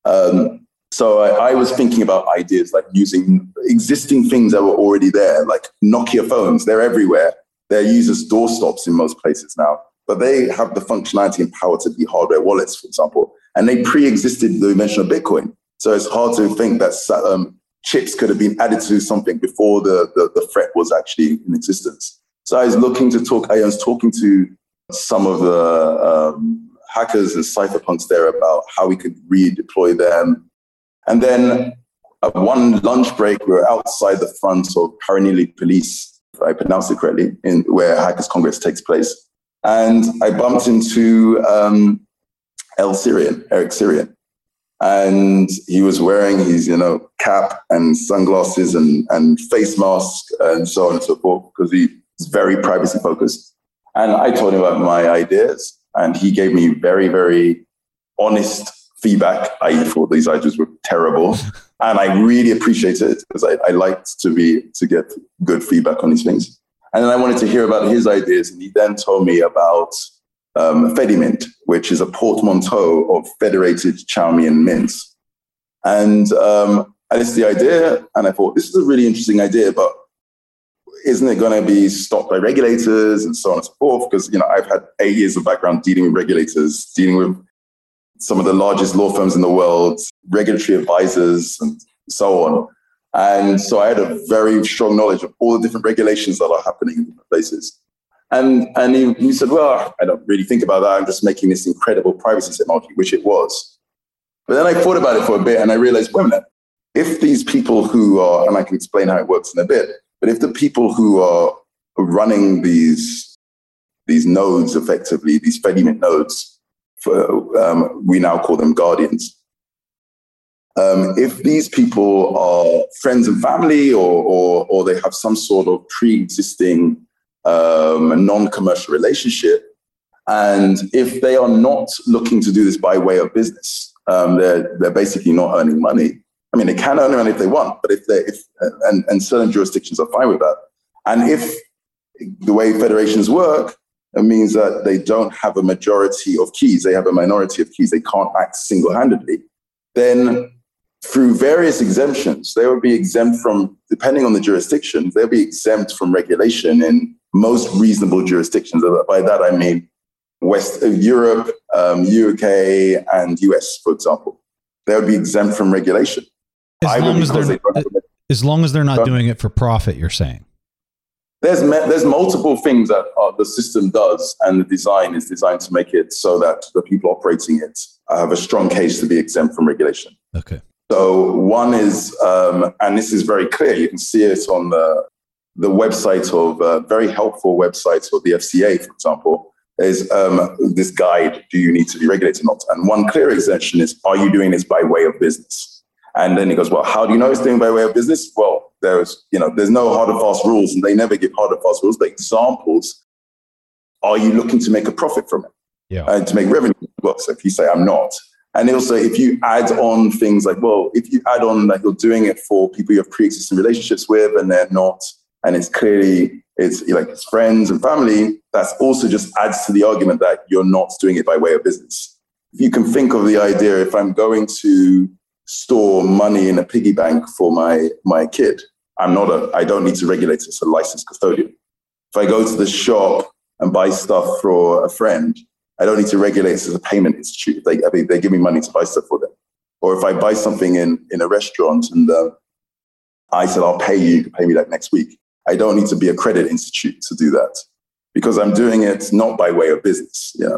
So I was thinking about ideas like using existing things that were already there, like Nokia phones. They're everywhere. They're used as doorstops in most places now, but they have the functionality and power to be hardware wallets, for example, and they pre-existed the invention of Bitcoin. So it's hard to think that chips could have been added to something before the threat was actually in existence. So I was talking to some of the hackers and cypherpunks there about how we could redeploy them. And then at one lunch break, we were outside the front of Paranili Police, if I pronounced it correctly, where Hackers Congress takes place. And I bumped into Eric Syrian. And he was wearing his, cap and sunglasses and face mask and so on and so forth, because he's very privacy focused. And I told him about my ideas, and he gave me very, very honest feedback. I thought these ideas were terrible, and I really appreciated it because I liked to get good feedback on these things. And then I wanted to hear about his ideas, and he then told me about Fedimint, which is a portmanteau of federated Chaumian mints. And I listened to the idea, and I thought, this is a really interesting idea, but isn't it going to be stopped by regulators and so on and so forth? Because, I've had 8 years of background dealing with regulators, dealing with some of the largest law firms in the world, regulatory advisors, and so on. And so I had a very strong knowledge of all the different regulations that are happening in different places. And he said, well, I don't really think about that. I'm just making this incredible privacy technology, which it was. But then I thought about it for a bit, and I realized, wait a minute, if these people who are, and I can explain how it works in a bit, but if the people who are running these nodes effectively, these Fedimint nodes, we now call them guardians. If these people are friends and family, or they have some sort of pre-existing non-commercial relationship, and if they are not looking to do this by way of business, they're basically not earning money. I mean, they can earn money if they want, but and certain jurisdictions are fine with that. And if the way federations work, it means that they don't have a majority of keys, they have a minority of keys, they can't act single-handedly, then through various exemptions, they will be exempt from, depending on the jurisdiction, they'll be exempt from regulation in most reasonable jurisdictions. By that, I mean Europe, UK, and US, for example. They'll be exempt from regulation. As long as they're not doing it for profit, you're saying? There's multiple things that the system does, and the design is designed to make it so that the people operating it have a strong case to be exempt from regulation. Okay. So one is, and this is very clear, you can see it on the website of, very helpful websites of the FCA, for example, is this guide, do you need to be regulated or not? And one clear exemption is, are you doing this by way of business? And then he goes, well, how do you know it's doing by way of business? Well, there's no hard and fast rules, and they never give hard and fast rules, but examples. Are you looking to make a profit from it? Yeah. And to make revenue? Well, so if you say, I'm not. And also, if you add on things like, well, if you add on that you're doing it for people you have pre-existing relationships with, and they're not, and it's clearly, it's friends and family, that's also just adds to the argument that you're not doing it by way of business. If you can think of the idea, if I'm going to store money in a piggy bank for my kid, I don't need to regulate it as a licensed custodian. If I go to the shop and buy stuff for a friend, I don't need to regulate it as a payment institute. They give me money to buy stuff for them. Or if I buy something in a restaurant and I said, I'll pay you, pay me that next week. I don't need to be a credit institute to do that, because I'm doing it not by way of business. Yeah.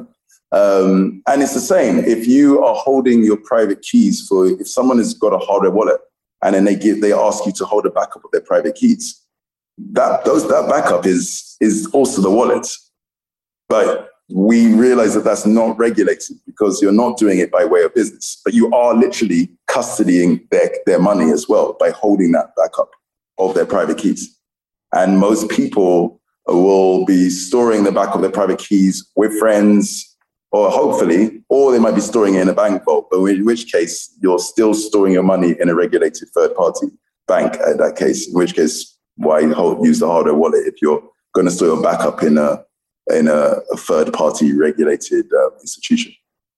And it's the same. If you are holding your private keys if someone has got a hardware wallet and then they ask you to hold a backup of their private keys. That backup is also the wallet. But we realize that that's not regulated because you're not doing it by way of business, but you are literally custodying their money as well by holding that backup of their private keys. And most people will be storing the backup of their private keys with friends, or hopefully, or they might be storing it in a bank vault, but in which case you're still storing your money in a regulated third-party bank at that case, in which case, why use the hardware wallet if you're going to store your backup in a third-party regulated institution?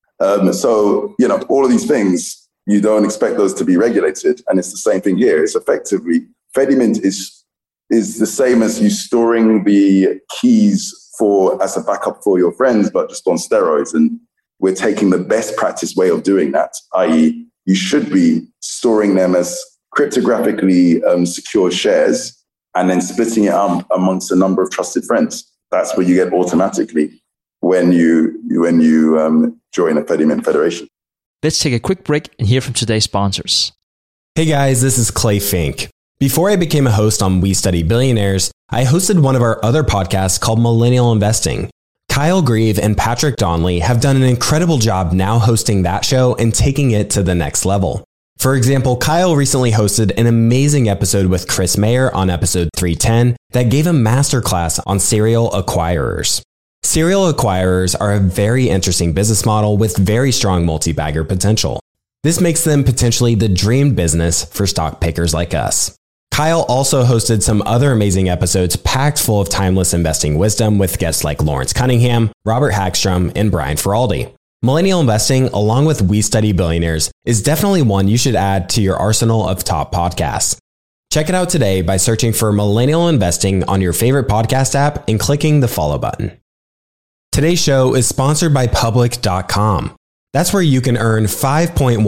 So, all of these things, you don't expect those to be regulated. And it's the same thing here. It's effectively, Fedimint is the same as you storing the keys as a backup for your friends, but just on steroids. And we're taking the best practice way of doing that, i.e. you should be storing them as cryptographically secure shares and then splitting it up amongst a number of trusted friends. That's what you get automatically when you join a Fedimint Federation. Let's take a quick break and hear from today's sponsors. Hey guys, this is Clay Fink. Before I became a host on We Study Billionaires, I hosted one of our other podcasts called Millennial Investing. Kyle Grieve and Patrick Donnelly have done an incredible job now hosting that show and taking it to the next level. For example, Kyle recently hosted an amazing episode with Chris Mayer on episode 310 that gave a masterclass on serial acquirers. Serial acquirers are a very interesting business model with very strong multi-bagger potential. This makes them potentially the dream business for stock pickers like us. Kyle also hosted some other amazing episodes packed full of timeless investing wisdom with guests like Lawrence Cunningham, Robert Hagstrom, and Brian Feraldi. Millennial Investing, along with We Study Billionaires, is definitely one you should add to your arsenal of top podcasts. Check it out today by searching for Millennial Investing on your favorite podcast app and clicking the follow button. Today's show is sponsored by Public.com. That's where you can earn 5.1%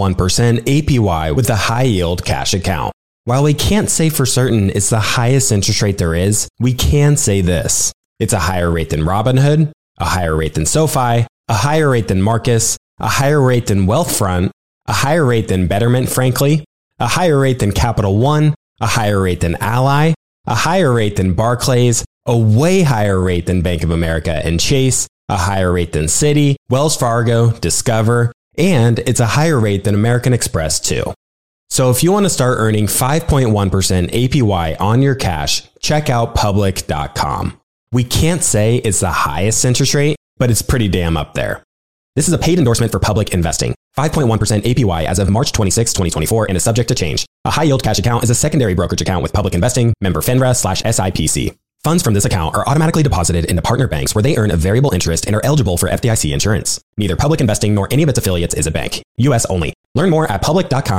APY with a high-yield cash account. While we can't say for certain it's the highest interest rate there is, we can say this. It's a higher rate than Robinhood, a higher rate than SoFi, a higher rate than Marcus, a higher rate than Wealthfront, a higher rate than Betterment, frankly, a higher rate than Capital One, a higher rate than Ally, a higher rate than Barclays, a way higher rate than Bank of America and Chase, a higher rate than Citi, Wells Fargo, Discover, and it's a higher rate than American Express too. So if you want to start earning 5.1% APY on your cash, check out Public.com. We can't say it's the highest interest rate, but it's pretty damn up there. This is a paid endorsement for Public Investing. 5.1% APY as of March 26, 2024 and is subject to change. A high-yield cash account is a secondary brokerage account with Public Investing, member FINRA/SIPC. Funds from this account are automatically deposited into partner banks where they earn a variable interest and are eligible for FDIC insurance. Neither Public Investing nor any of its affiliates is a bank. U.S. only. Learn more at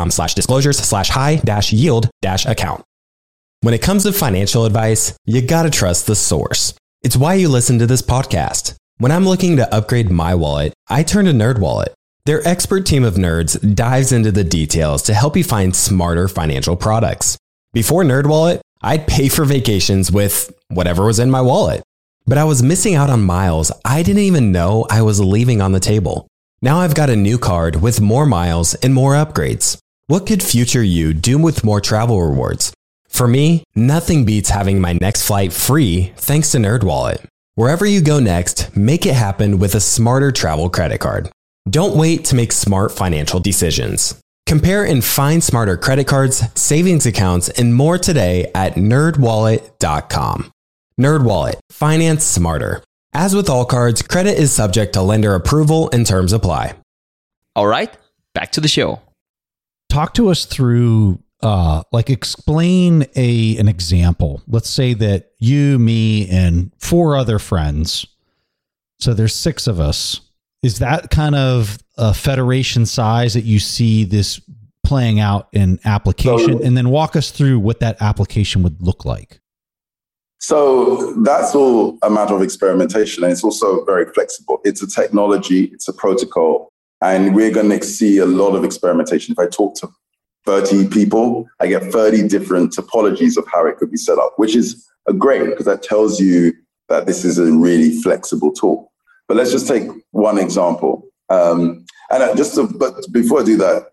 public.com/disclosures/high-yield-account. When it comes to financial advice, you gotta trust the source. It's why you listen to this podcast. When I'm looking to upgrade my wallet, I turn to NerdWallet. Their expert team of nerds dives into the details to help you find smarter financial products. Before NerdWallet, I'd pay for vacations with whatever was in my wallet. But I was missing out on miles I didn't even know I was leaving on the table. Now I've got a new card with more miles and more upgrades. What could future you do with more travel rewards? For me, nothing beats having my next flight free thanks to NerdWallet. Wherever you go next, make it happen with a smarter travel credit card. Don't wait to make smart financial decisions. Compare and find smarter credit cards, savings accounts, and more today at nerdwallet.com. NerdWallet. Finance smarter. As with all cards, credit is subject to lender approval and terms apply. All right, back to the show. Talk to us through, explain an example. Let's say that you, me, and 4 other friends. So there's 6 of us. Is that kind of a federation size that you see this playing out in application? And then walk us through what that application would look like. So that's all a matter of experimentation, and it's also very flexible. It's a technology, it's a protocol, and we're going to see a lot of experimentation. If I talk to 30 people, I get 30 different topologies of how it could be set up, which is great because that tells you that this is a really flexible tool. But let's just take one example. But before I do that,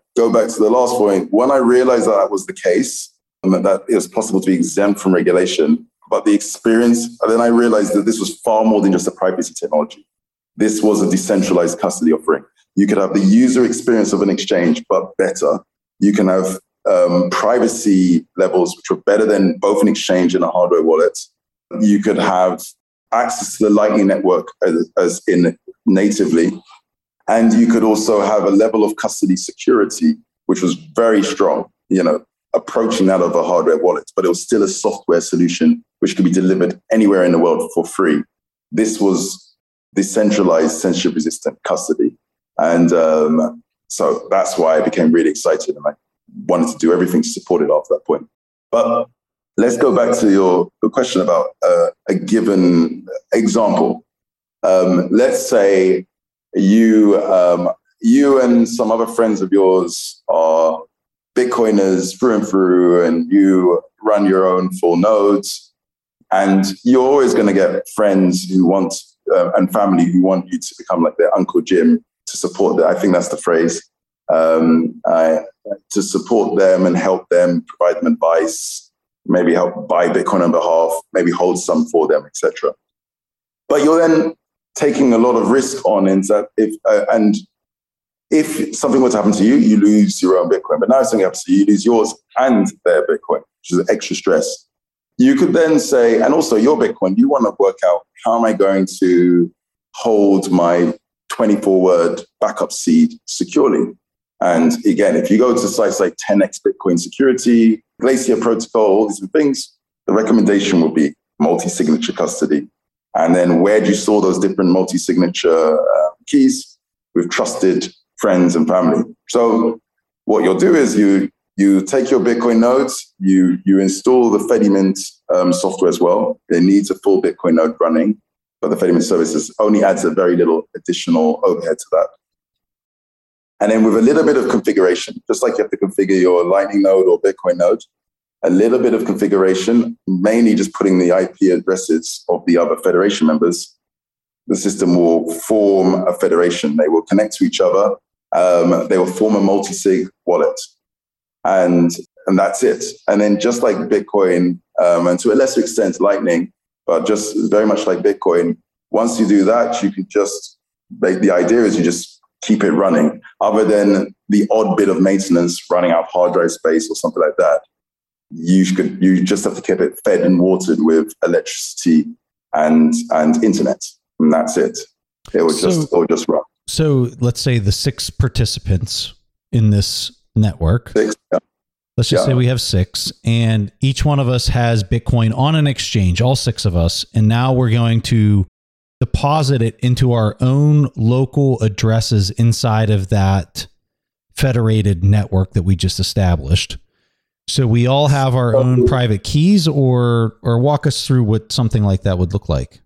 go back to the last point. When I realized that was the case, and that it was possible to be exempt from regulation, but the experience, and then I realized that this was far more than just a privacy technology. This was a decentralized custody offering. You could have the user experience of an exchange, but better. You can have privacy levels which were better than both an exchange and a hardware wallet. You could have access to the Lightning Network as in natively. And you could also have a level of custody security, which was very strong, approaching that of a hardware wallet, but it was still a software solution which could be delivered anywhere in the world for free. This was decentralized, censorship-resistant custody. And so that's why I became really excited and I wanted to do everything to support it after that point. But let's go back to your question about a given example. Let's say you and some other friends of yours are Bitcoiners through and through, and you run your own full nodes, and you're always going to get friends who want and family who want you to become like their Uncle Jim to support them. I think that's the phrase. To support them and help them, provide them advice, maybe help buy Bitcoin on behalf, maybe hold some for them, etc. But you're then taking a lot of risk on, and that if something were to happen to you, you lose your own Bitcoin. But now if something happens to you, you lose yours and their Bitcoin, which is extra stress. You could then say, and also your Bitcoin, you want to work out, how am I going to hold my 24-word backup seed securely? And again, if you go to sites like 10x Bitcoin Security, Glacier Protocol, all these things, the recommendation will be multi-signature custody. And then where do you store those different multi-signature keys? With trusted friends and family. So what you'll do is you take your Bitcoin nodes, you install the Fedimint software as well. It needs a full Bitcoin node running, but the Fedimint services only adds a very little additional overhead to that. And then with a little bit of configuration, just like you have to configure your Lightning node or Bitcoin node, a little bit of configuration, mainly just putting the IP addresses of the other federation members, the system will form a federation. They will connect to each other. They will form a multi-sig wallet. And that's it. And then just like Bitcoin, and to a lesser extent Lightning, but just very much like Bitcoin, once you do that, you can just, the idea is you just keep it running. Other than the odd bit of maintenance, running out of hard drive space or something like that, you just have to keep it fed and watered with electricity and internet, and that's it. It will just run. So let's say the 6 participants in this network. 6, yeah. Let's just say we have 6, and each one of us has Bitcoin on an exchange, all 6 of us, and now we're going to deposit it into our own local addresses inside of that federated network that we just established. So we all have our own private keys, or walk us through what something like that would look like.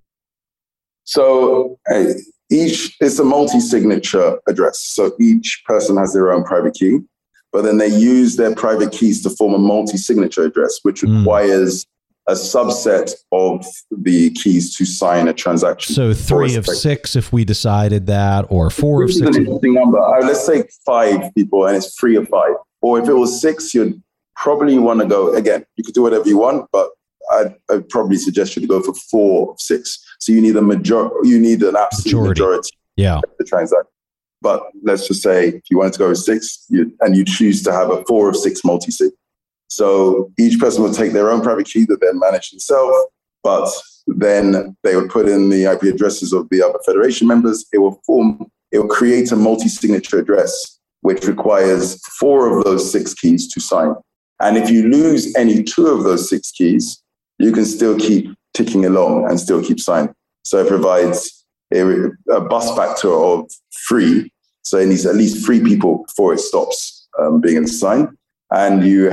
So it's a multi-signature address. So each person has their own private key, but then they use their private keys to form a multi-signature address, which requires a subset of the keys to sign a transaction. So 3 of 6 if we decided that, or 4 of 6. An interesting number. Let's say 5 people and it's 3 of 5. Or if it was 6, you'd probably want to go, again, you could do whatever you want, but I'd probably suggest you to go for 4 of 6. So you need an absolute majority of the transaction. But let's just say if you wanted to go with 6, and you choose to have a 4 of 6 multi-sig. So each person would take their own private key that they manage themselves, but then they would put in the IP addresses of the other federation members. It will create a multi-signature address, which requires 4 of those 6 keys to sign. And if you lose any 2 of those 6 keys, you can still keep ticking along and still keep signing. So it provides a bus factor of 3. So it needs at least 3 people before it stops being able to sign. And you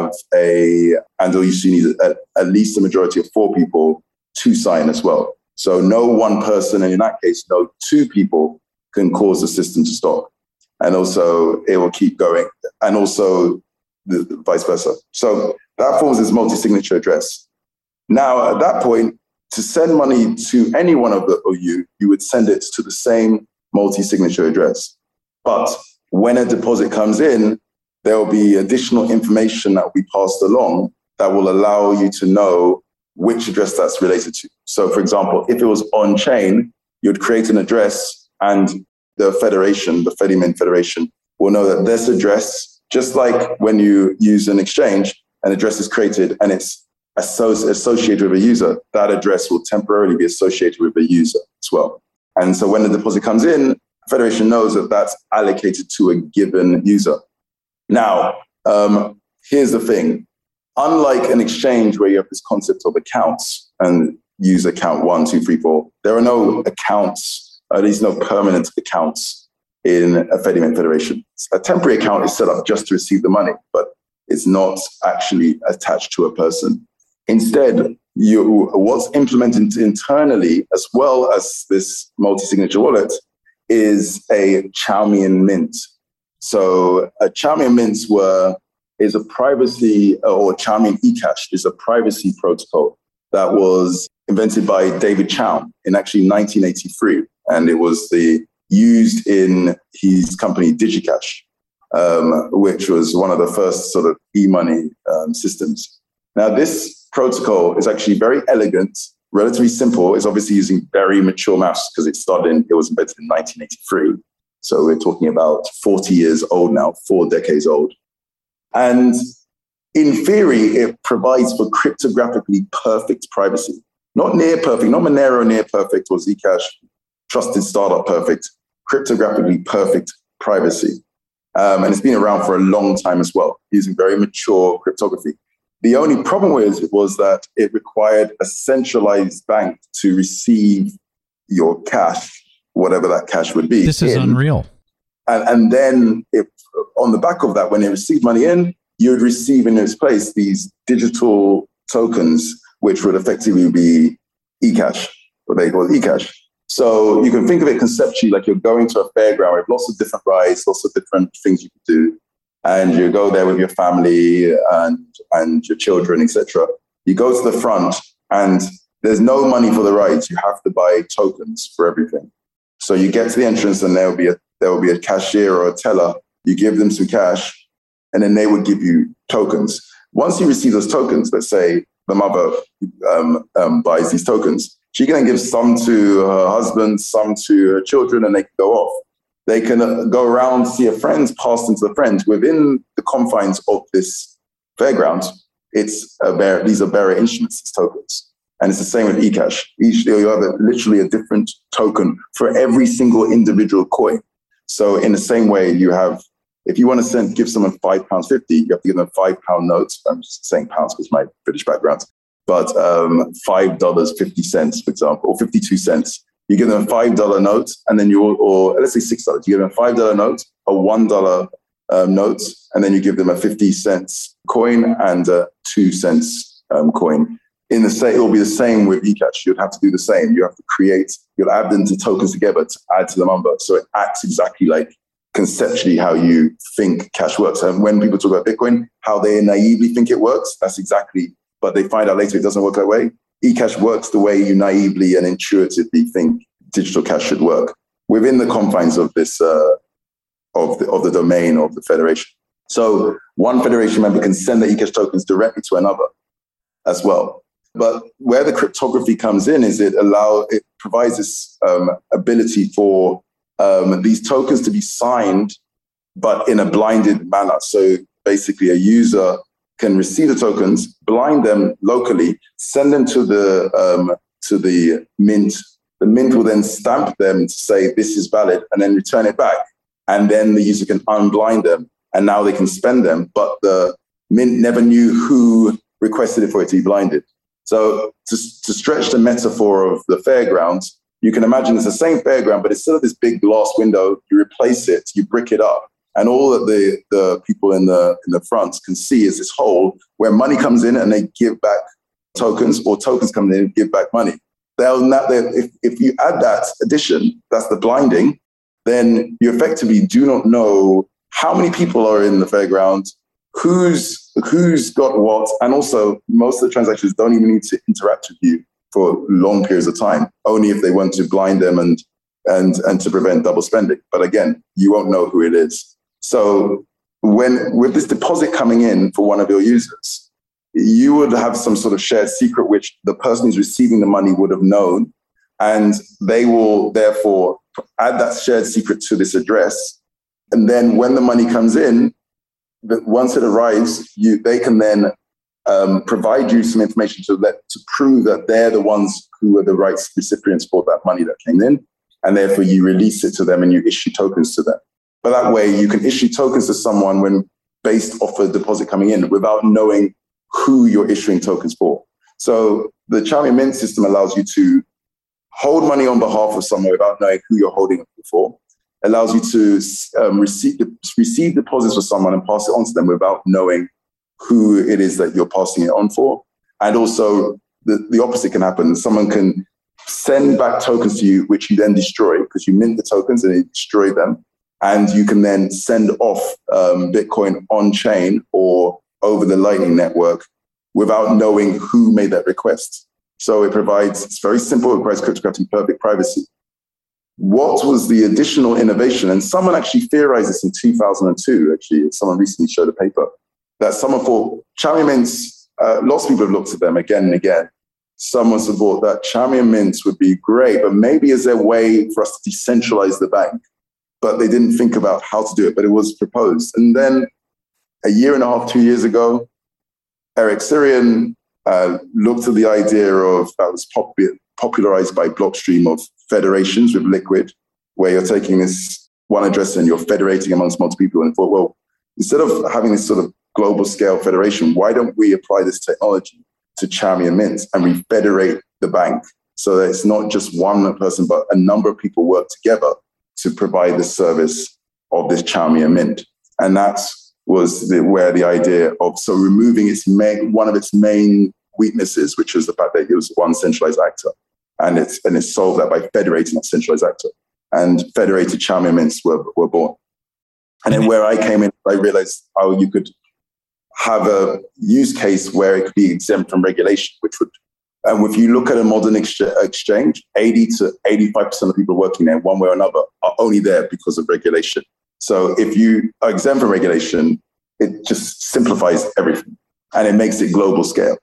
need at least a majority of 4 people to sign as well. So no one person, and in that case, no 2 people can cause the system to stop. And also it will keep going. And also the vice versa. So that forms this multi-signature address. Now, at that point, to send money to any one of you would send it to the same multi-signature address. But when a deposit comes in, there will be additional information that will be passed along that will allow you to know which address that's related to. So, for example, if it was on-chain, you'd create an address and the federation, the Fedimint Federation, will know that this address, just like when you use an exchange, an address is created and it's associated with a user, that address will temporarily be associated with a user as well. And so when the deposit comes in, Federation knows that that's allocated to a given user. Now, here's the thing. Unlike an exchange where you have this concept of accounts and use account 1, 2, 3, 4, there are no accounts, at least no permanent accounts in a Fedimint Federation. A temporary account is set up just to receive the money, but it's not actually attached to a person. Instead, what's implemented internally, as well as this multi-signature wallet, is a Chaumian Mint. So a Chaumian Mint is a privacy, or Chaumian eCash is a privacy protocol that was invented by David Chaum in actually 1983. And it was used in his company DigiCash, which was one of the first sort of e-money systems. Now, this protocol is actually very elegant, relatively simple. It's obviously using very mature maths because it was invented in 1983. So we're talking about 40 years old now, 4 decades old. And in theory, it provides for cryptographically perfect privacy. Not near perfect, not Monero near perfect or Zcash, trusted startup perfect, cryptographically perfect privacy. And it's been around for a long time as well, using very mature cryptography. The only problem was that it required a centralized bank to receive your cash, whatever that cash would be. This is unreal. And then on the back of that, when they received money in, you would receive in its place these digital tokens, which would effectively be eCash, what they call eCash. So you can think of it conceptually like you're going to a fairground with lots of different rides, lots of different things you can do. And you go there with your family and your children, etc. You go to the front and there's no money for the rides. You have to buy tokens for everything. So you get to the entrance and there will be a cashier or a teller. You give them some cash and then they would give you tokens. Once you receive those tokens, let's say the mother buys these tokens, she can then give some to her husband, some to her children, and they can go off. They can go around, see a friend, pass them to the friend. Within the confines of this fairground, these are bearer instruments, it's tokens. And it's the same with eCash. Each day you have literally a different token for every single individual coin. So in the same way, you have, if you want to give someone £5.50, you have to give them a £5 note. I'm just saying pounds because my British background. But $5.50, for example, or 52 cents. You give them a $5 note, and then or let's say $6. You give them a $5 note, a $1 note, and then you give them a 50 cents coin and a 2 cents coin. It will be the same with eCash. You'd have to do the same. You have to you'll add them to tokens together to add to the number. So it acts exactly like conceptually how you think cash works. And when people talk about Bitcoin, how they naively think it works, that's exactly, but they find out later it doesn't work that way. eCash works the way you naively and intuitively think digital cash should work within the confines of this, of the domain of the federation. So one federation member can send the eCash tokens directly to another as well. But where the cryptography comes in is it provides this ability for these tokens to be signed, but in a blinded manner. So basically a user can receive the tokens, blind them locally, send them to the mint. The mint will then stamp them to say this is valid and then return it back. And then the user can unblind them and now they can spend them. But the mint never knew who requested it for it to be blinded. So to stretch the metaphor of the fairgrounds, you can imagine it's the same fairground, but instead of this big glass window, you replace it, you brick it up. And all that the people in the front can see is this hole where money comes in and they give back tokens, or tokens come in and give back money. If you add that addition, that's the blinding, then you effectively do not know how many people are in the fairground, who's got what, and also most of the transactions don't even need to interact with you for long periods of time, only if they want to blind them and to prevent double spending. But again, you won't know who it is. So with this deposit coming in for one of your users, you would have some sort of shared secret, which the person who's receiving the money would have known. And they will therefore add that shared secret to this address. And then when the money comes in, once it arrives, they can then provide you some information to prove that they're the ones who are the right recipients for that money that came in. And therefore you release it to them and you issue tokens to them. But that way you can issue tokens to someone when based off a deposit coming in without knowing who you're issuing tokens for. So the Chaumian Mint system allows you to hold money on behalf of someone without knowing who you're holding it for. Allows you to receive deposits for someone and pass it on to them without knowing who it is that you're passing it on for. And also the opposite can happen. Someone can send back tokens to you, which you then destroy because you mint the tokens and you destroy them. And you can then send off Bitcoin on chain or over the Lightning Network without knowing who made that request. So it's very simple, it provides cryptographic perfect privacy. What was the additional innovation? And someone actually theorized this in 2002, actually. Someone recently showed a paper that someone thought Chaumian Mints, lots of people have looked at them again and again. Someone thought that Chaumian Mints would be great, but maybe is there a way for us to decentralize the bank? But they didn't think about how to do it, but it was proposed. And then a year and a half, 2 years ago, Eric Sirian looked at the idea of, that was popularized by Blockstream, of federations with Liquid, where you're taking this one address and you're federating amongst multiple people, and thought, well, instead of having this sort of global scale federation, why don't we apply this technology to Chaumian Mints and we federate the bank so that it's not just one person, but a number of people work together to provide the service of this Chaumian Mint. And that was where the idea of, so removing one of its main weaknesses, which was the fact that it was one centralized actor. And it solved that by federating that centralized actor. And federated Chaumian Mints were born. And then where I came in, I realized how you could have a use case where it could be exempt from regulation, which would, and if you look at a modern exchange, 80 to 85% of people working there, one way or another, are only there because of regulation. So if you are exempt from regulation, it just simplifies everything and it makes it global scale.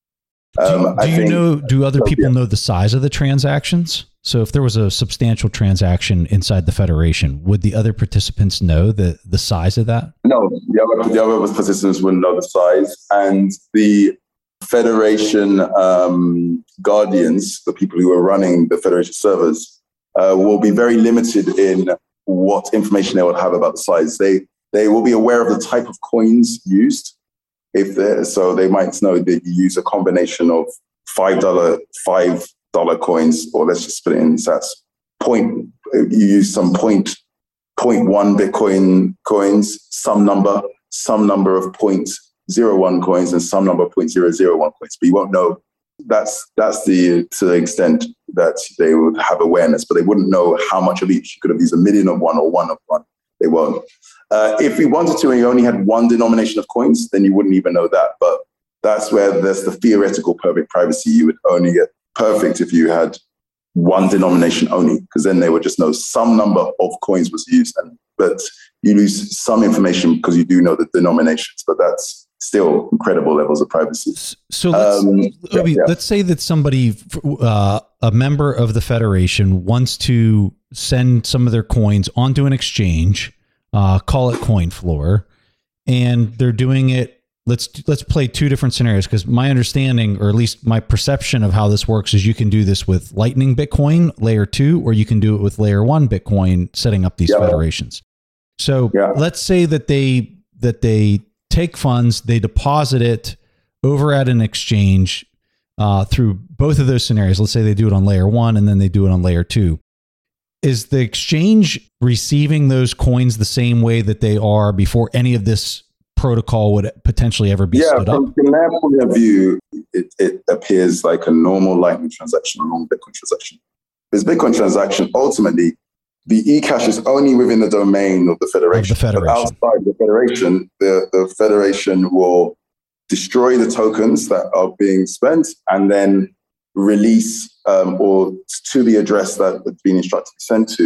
Do other people know the size of the transactions? So if there was a substantial transaction inside the federation, would the other participants know the size of that? No, the other participants wouldn't know the size. And the federation guardians, the people who are running the federation servers, will be very limited in what information they will have about the size. They will be aware of the type of coins used. So they might know that you use a combination of $5 coins, or let's just put it in sats. You use some 0.1 Bitcoin coins, some number of 0.01 coins, and some number of 0.001 coins. But you won't know. That's to the extent that they would have awareness, but they wouldn't know how much of each. You could have used 1,000,000 of one or 1 of one. They won't. If we wanted to and you only had one denomination of coins, then you wouldn't even know that. But that's where there's the theoretical perfect privacy. You would only get perfect if you had one denomination only, because then they would just know some number of coins was used. But you lose some information because you do know the denominations, but that's still incredible levels of privacy. So let's say that somebody, a member of the federation, wants to send some of their coins onto an exchange, call it CoinFloor, and they're doing it. Let's play two different scenarios, because my understanding, or at least my perception of how this works, is you can do this with Lightning Bitcoin layer 2, or you can do it with layer 1 Bitcoin, setting up these federations. So let's say that they take funds, they deposit it over at an exchange through both of those scenarios. Let's say they do it on layer 1 and then they do it on layer 2. Is the exchange receiving those coins the same way that they are before any of this protocol would potentially ever be stood up? From their point of view, it appears like a normal Lightning transaction, a normal Bitcoin transaction. This Bitcoin transaction, ultimately, the eCash is only within the domain of the federation. But outside the federation, the federation will destroy the tokens that are being spent and then release or to the address that it's been instructed to send to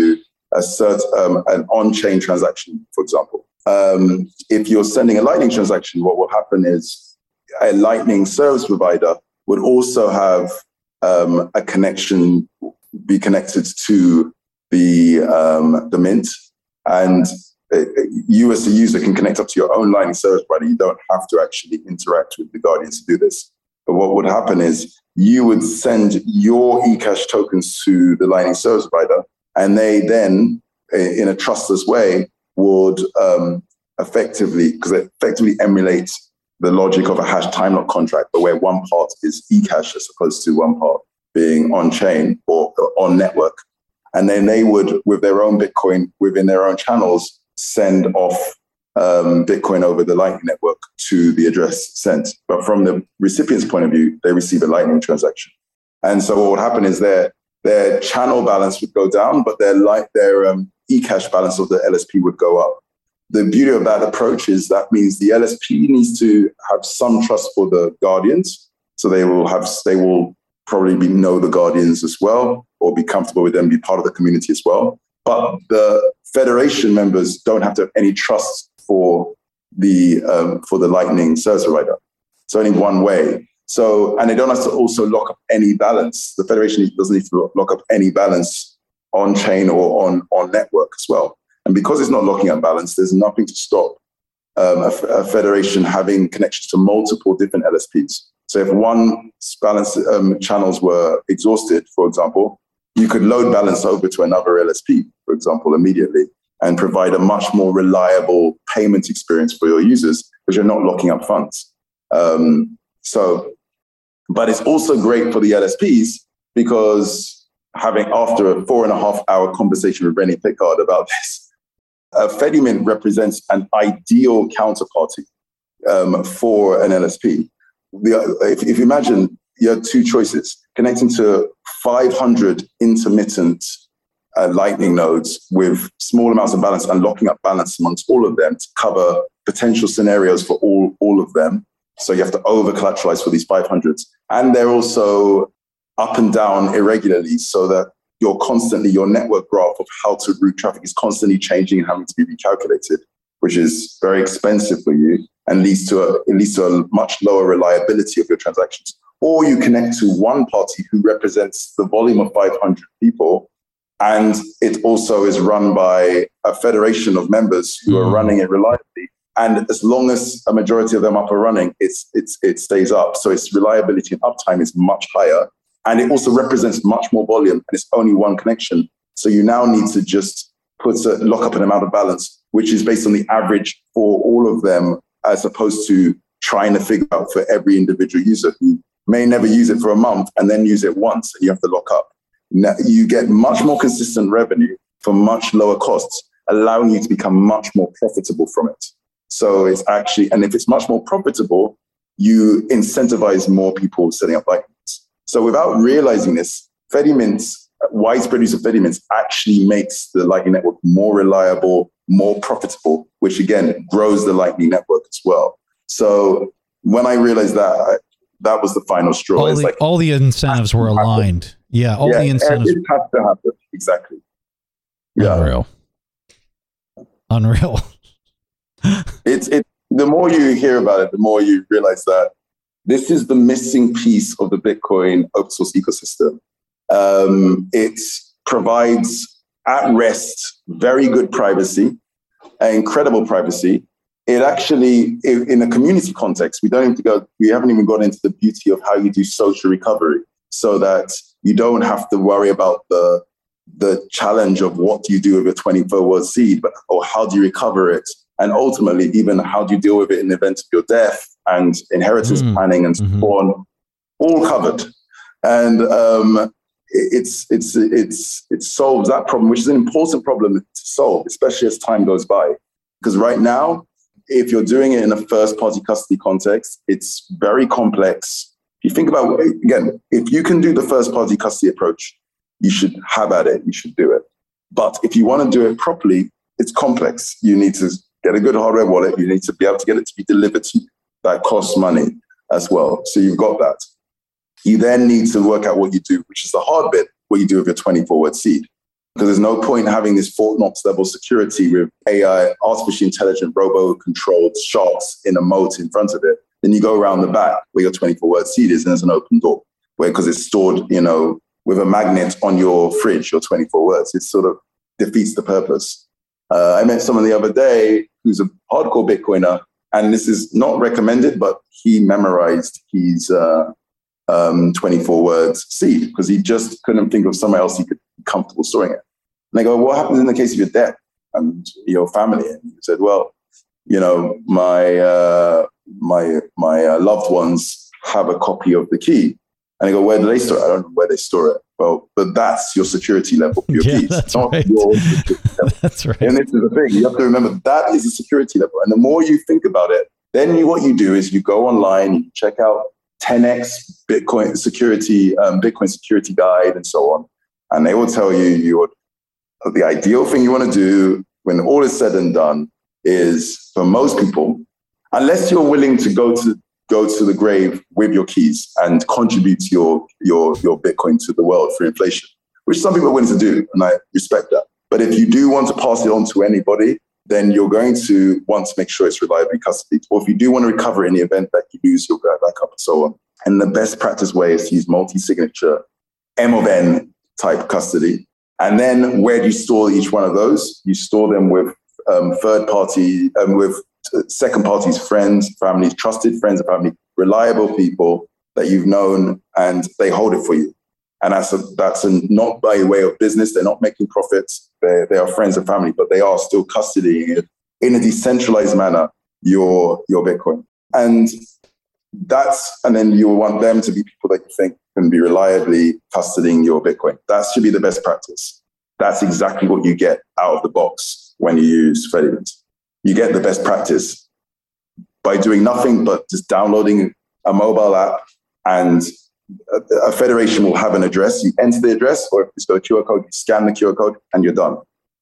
an on-chain transaction, for example. If you're sending a Lightning transaction, what will happen is a Lightning service provider would also have a connection, be connected to the mint, and you as a user can connect up to your own Lightning service provider. You don't have to actually interact with the Guardians to do this. But what would happen is you would send your eCash tokens to the Lightning service provider, and they then, in a trustless way, would effectively emulates the logic of a hash time lock contract, but where one part is eCash as opposed to one part being on-chain or on network. And then they would, with their own Bitcoin within their own channels, send off Bitcoin over the Lightning network to the address sent. But from the recipient's point of view, they receive a Lightning transaction. And so what would happen is their channel balance would go down, but their eCash balance of the LSP would go up. The beauty of that approach is that means the LSP needs to have some trust for the Guardians. So they will probably know the Guardians as well, or be comfortable with them, be part of the community as well. But the Federation members don't have to have any trust for the Lightning service provider. It's only one way. So, and they don't have to also lock up any balance. The Federation doesn't need to lock up any balance on chain or on network as well. And because it's not locking up balance, there's nothing to stop a Federation having connections to multiple different LSPs. So if one balance channels were exhausted, for example, you could load balance over to another LSP, for example, immediately, and provide a much more reliable payment experience for your users because you're not locking up funds. But it's also great for the LSPs because after a 4.5-hour conversation with Rennie Pickard about this, Fedimint represents an ideal counterparty for an LSP. If you imagine, you have two choices: connecting to 500 intermittent Lightning nodes with small amounts of balance and locking up balance amongst all of them to cover potential scenarios for all of them. So you have to over collateralize for these 500s. And they're also up and down irregularly, so that your network graph of how to route traffic is constantly changing and having to be recalculated, which is very expensive for you and leads to a much lower reliability of your transactions. Or you connect to one party who represents the volume of 500 people, and it also is run by a federation of members who are running it reliably. And as long as a majority of them up and running, it stays up. So its reliability and uptime is much higher. And it also represents much more volume, and it's only one connection. So you now need to just lock up an amount of balance, which is based on the average for all of them, as opposed to trying to figure out for every individual user who may never use it for a month and then use it once, and you have to lock up. Now, you get much more consistent revenue for much lower costs, allowing you to become much more profitable from it. So it's actually, and if it's much more profitable, you incentivize more people setting up Lightning. So without realizing this, Fedimints, widespread use of Fedimints actually makes the Lightning Network more reliable, more profitable, which again grows the Lightning Network as well. So when I realized that, that was the final straw. All the incentives were aligned. Yeah, the incentives. It has to happen. Exactly. Yeah. Unreal. It's the more you hear about it, the more you realize that this is the missing piece of the Bitcoin open source ecosystem. It provides at rest very good privacy, incredible privacy. It actually, in a community context, we haven't even gone into the beauty of how you do social recovery, so that you don't have to worry about the challenge of what do you do with a 24-word seed, or how do you recover it? And ultimately, even how do you deal with it in the event of your death and inheritance planning and so on, all covered. And it solves that problem, which is an important problem to solve, especially as time goes by. Because right now, if you're doing it in a first-party custody context, it's very complex. If you think about it, again, if you can do the first-party custody approach, you should have at it, you should do it. But if you want to do it properly, it's complex. You need to get a good hardware wallet. You need to be able to get it to be delivered to you. That costs money as well. So you've got that. You then need to work out what you do, which is the hard bit, what you do with your 24-word seed. Because there's no point in having this Fort Knox level security with AI, artificially intelligent, robo-controlled sharks in a moat in front of it. Then you go around the back where your 24-word seed is, and there's an open door because it's stored, with a magnet on your fridge, your 24 words. It sort of defeats the purpose. I met someone the other day who's a hardcore Bitcoiner, and this is not recommended, but he memorized his 24 words seed because he just couldn't think of somewhere else he could be comfortable storing it. And I go, what happens in the case of your death and your family? And he said, well, my loved ones have a copy of the key. And I go, where do they store it? I don't know where they store it. Well, but that's your security level for your keys. That's not right. Your security level. That's right. And this is the thing. You have to remember that is a security level. And the more you think about it, then what you do is you go online, you check out 10x Bitcoin security guide and so on. And they will tell you the ideal thing you want to do when all is said and done is, for most people, unless you're willing to go to the grave with your keys and contribute your Bitcoin to the world for inflation, which some people are willing to do, and I respect that. But if you do want to pass it on to anybody, then you're going to want to make sure it's reliably custodied. Or if you do want to recover in the event that you lose your backup and so on. And the best practice way is to use multi-signature M of N type custody. And then where do you store each one of those? You store them with third party, with second parties, friends, family, trusted friends and family, reliable people that you've known, and they hold it for you. And that's not by way of business. They're not making profits. They are friends and family, but they are still custodying it in a decentralized manner, your Bitcoin. And then you want them to be people that you think can be reliably custodying your Bitcoin. That should be the best practice. That's exactly what you get out of the box when you use Fedimint. You get the best practice by doing nothing but just downloading a mobile app, and a federation will have an address. You enter the address, or if it's got a QR code, you scan the QR code and you're done.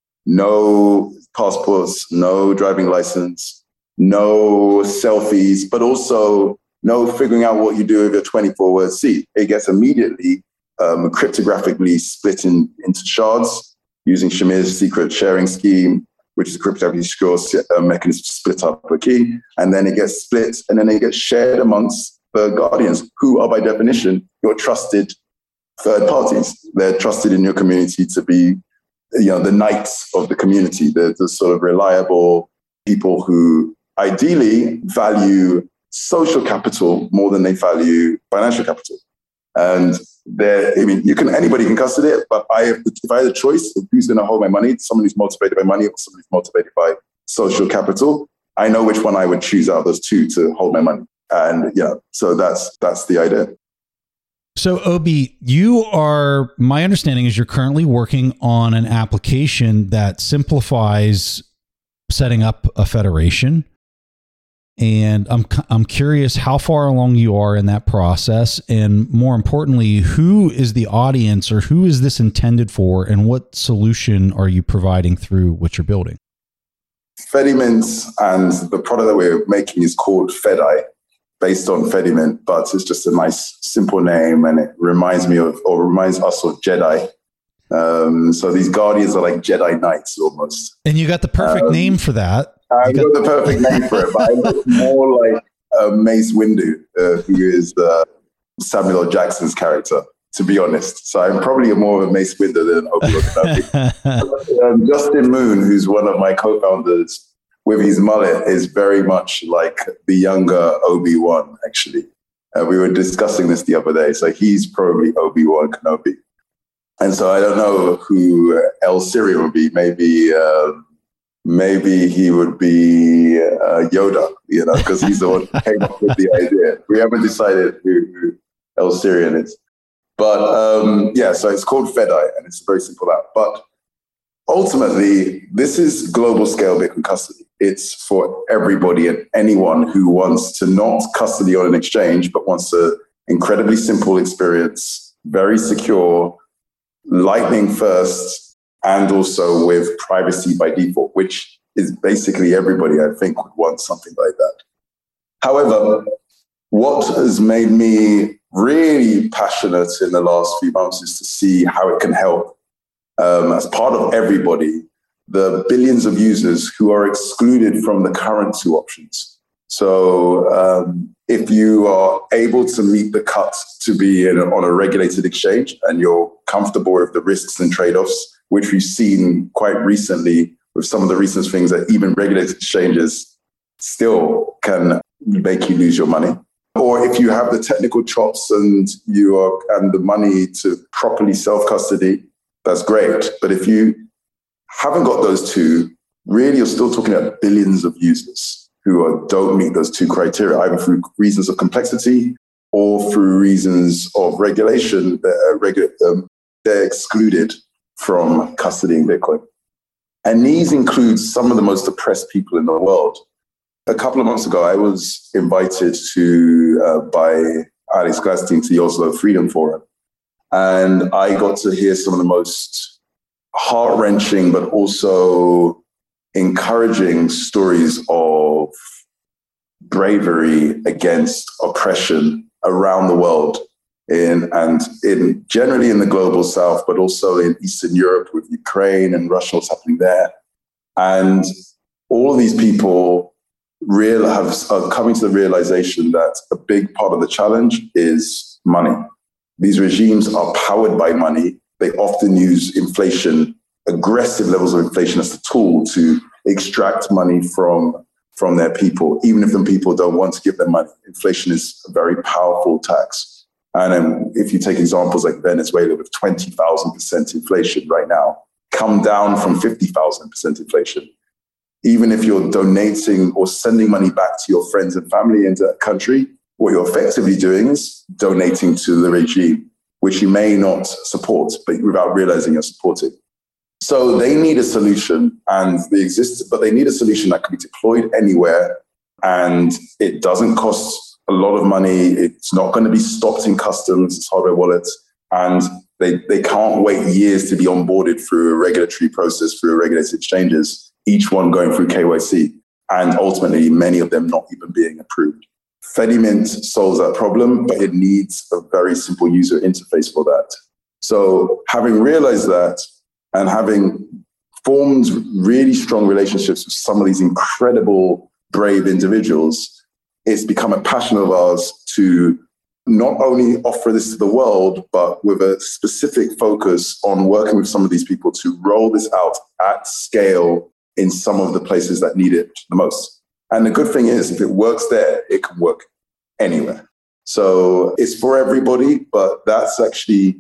No passports, no driving license, no selfies, but also no figuring out what you do with your 24-word seed. It gets immediately cryptographically split into shards using Shamir's secret sharing scheme, which is a cryptographically secure mechanism to split up a key. And then it gets split, and then it gets shared amongst the guardians, who are by definition your trusted third parties. They're trusted in your community to be, the knights of the community, the sort of reliable people who ideally value social capital more than they value financial capital. And anybody can custody it, but if I had a choice of who's going to hold my money, someone who's motivated by money or someone who's motivated by social capital, I know which one I would choose out of those two to hold my money. And so that's the idea. So Obi, my understanding is you're currently working on an application that simplifies setting up a federation. And I'm curious how far along you are in that process, and more importantly, who is the audience, or who is this intended for, and what solution are you providing through what you're building? Fedimint, and the product that we're making is called Fedi, based on Fedimint, but it's just a nice, simple name, and it reminds us of Jedi. So these guardians are like Jedi Knights almost. And you got the perfect name for that. I've got the perfect name for it, but I look more like Mace Windu, who is Samuel L. Jackson's character, to be honest. So I'm probably more of a Mace Windu than Obi-Wan Kenobi. Justin Moon, who's one of my co-founders, with his mullet, is very much like the younger Obi-Wan, actually. We were discussing this the other day. So he's probably Obi-Wan Kenobi. And so I don't know who El Sirian would be. Maybe he would be Yoda, because he's the one who came up with the idea. We haven't decided who El Sirian is. But so it's called Fedi, and it's a very simple app. But ultimately, this is global scale Bitcoin custody. It's for everybody and anyone who wants to not custody on an exchange, but wants an incredibly simple experience, very secure, Lightning first, and also with privacy by default, which is basically everybody, I think, would want something like that. However, what has made me really passionate in the last few months is to see how it can help as part of everybody, the billions of users who are excluded from the current two options. So if you are able to meet the cut to be on a regulated exchange and you're comfortable with the risks and trade-offs, which we've seen quite recently with some of the recent things that even regulated exchanges still can make you lose your money. Or if you have the technical chops and the money to properly self-custody, that's great. But if you haven't got those two, really you're still talking about billions of users who don't meet those two criteria, either through reasons of complexity or through reasons of regulation. They're excluded from custodying Bitcoin. And these include some of the most oppressed people in the world. A couple of months ago, I was invited by Alex Gladstein to the Oslo Freedom Forum. And I got to hear some of the most heart-wrenching, but also encouraging stories of bravery against oppression around the world, generally in the global south, but also in Eastern Europe with Ukraine and Russia, what's happening there. And all of these people are coming to the realization that a big part of the challenge is money. These regimes are powered by money. They often use inflation, aggressive levels of inflation, as a tool to extract money from their people, even if the people don't want to give them money. Inflation is a very powerful tax. And if you take examples like Venezuela with 20,000% inflation right now, come down from 50,000% inflation. Even if you're donating or sending money back to your friends and family into that country, what you're effectively doing is donating to the regime, which you may not support, but without realizing you're supporting. So they need a solution, but they need a solution that can be deployed anywhere, and it doesn't cost a lot of money. It's not going to be stopped in customs, it's hardware wallets, and they can't wait years to be onboarded through a regulatory process, through regulated exchanges, each one going through KYC, and ultimately many of them not even being approved. Fedimint solves that problem, but it needs a very simple user interface for that. So having realized that, and having formed really strong relationships with some of these incredible, brave individuals, it's become a passion of ours to not only offer this to the world, but with a specific focus on working with some of these people to roll this out at scale in some of the places that need it the most. And the good thing is, if it works there, it can work anywhere. So it's for everybody, but that's actually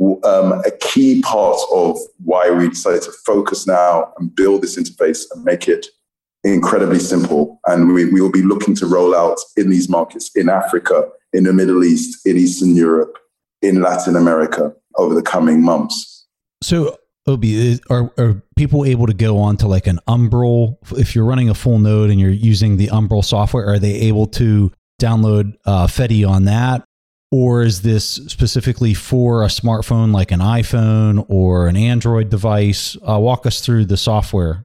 a key part of why we decided to focus now and build this interface and make it incredibly simple. And we will be looking to roll out in these markets, in Africa, in the Middle East, in Eastern Europe, in Latin America over the coming months. So, Obi, are people able to go on to like an Umbrel? If you're running a full node and you're using the Umbrel software, are they able to download Fedi on that? Or is this specifically for a smartphone like an iPhone or an Android device? Walk us through the software.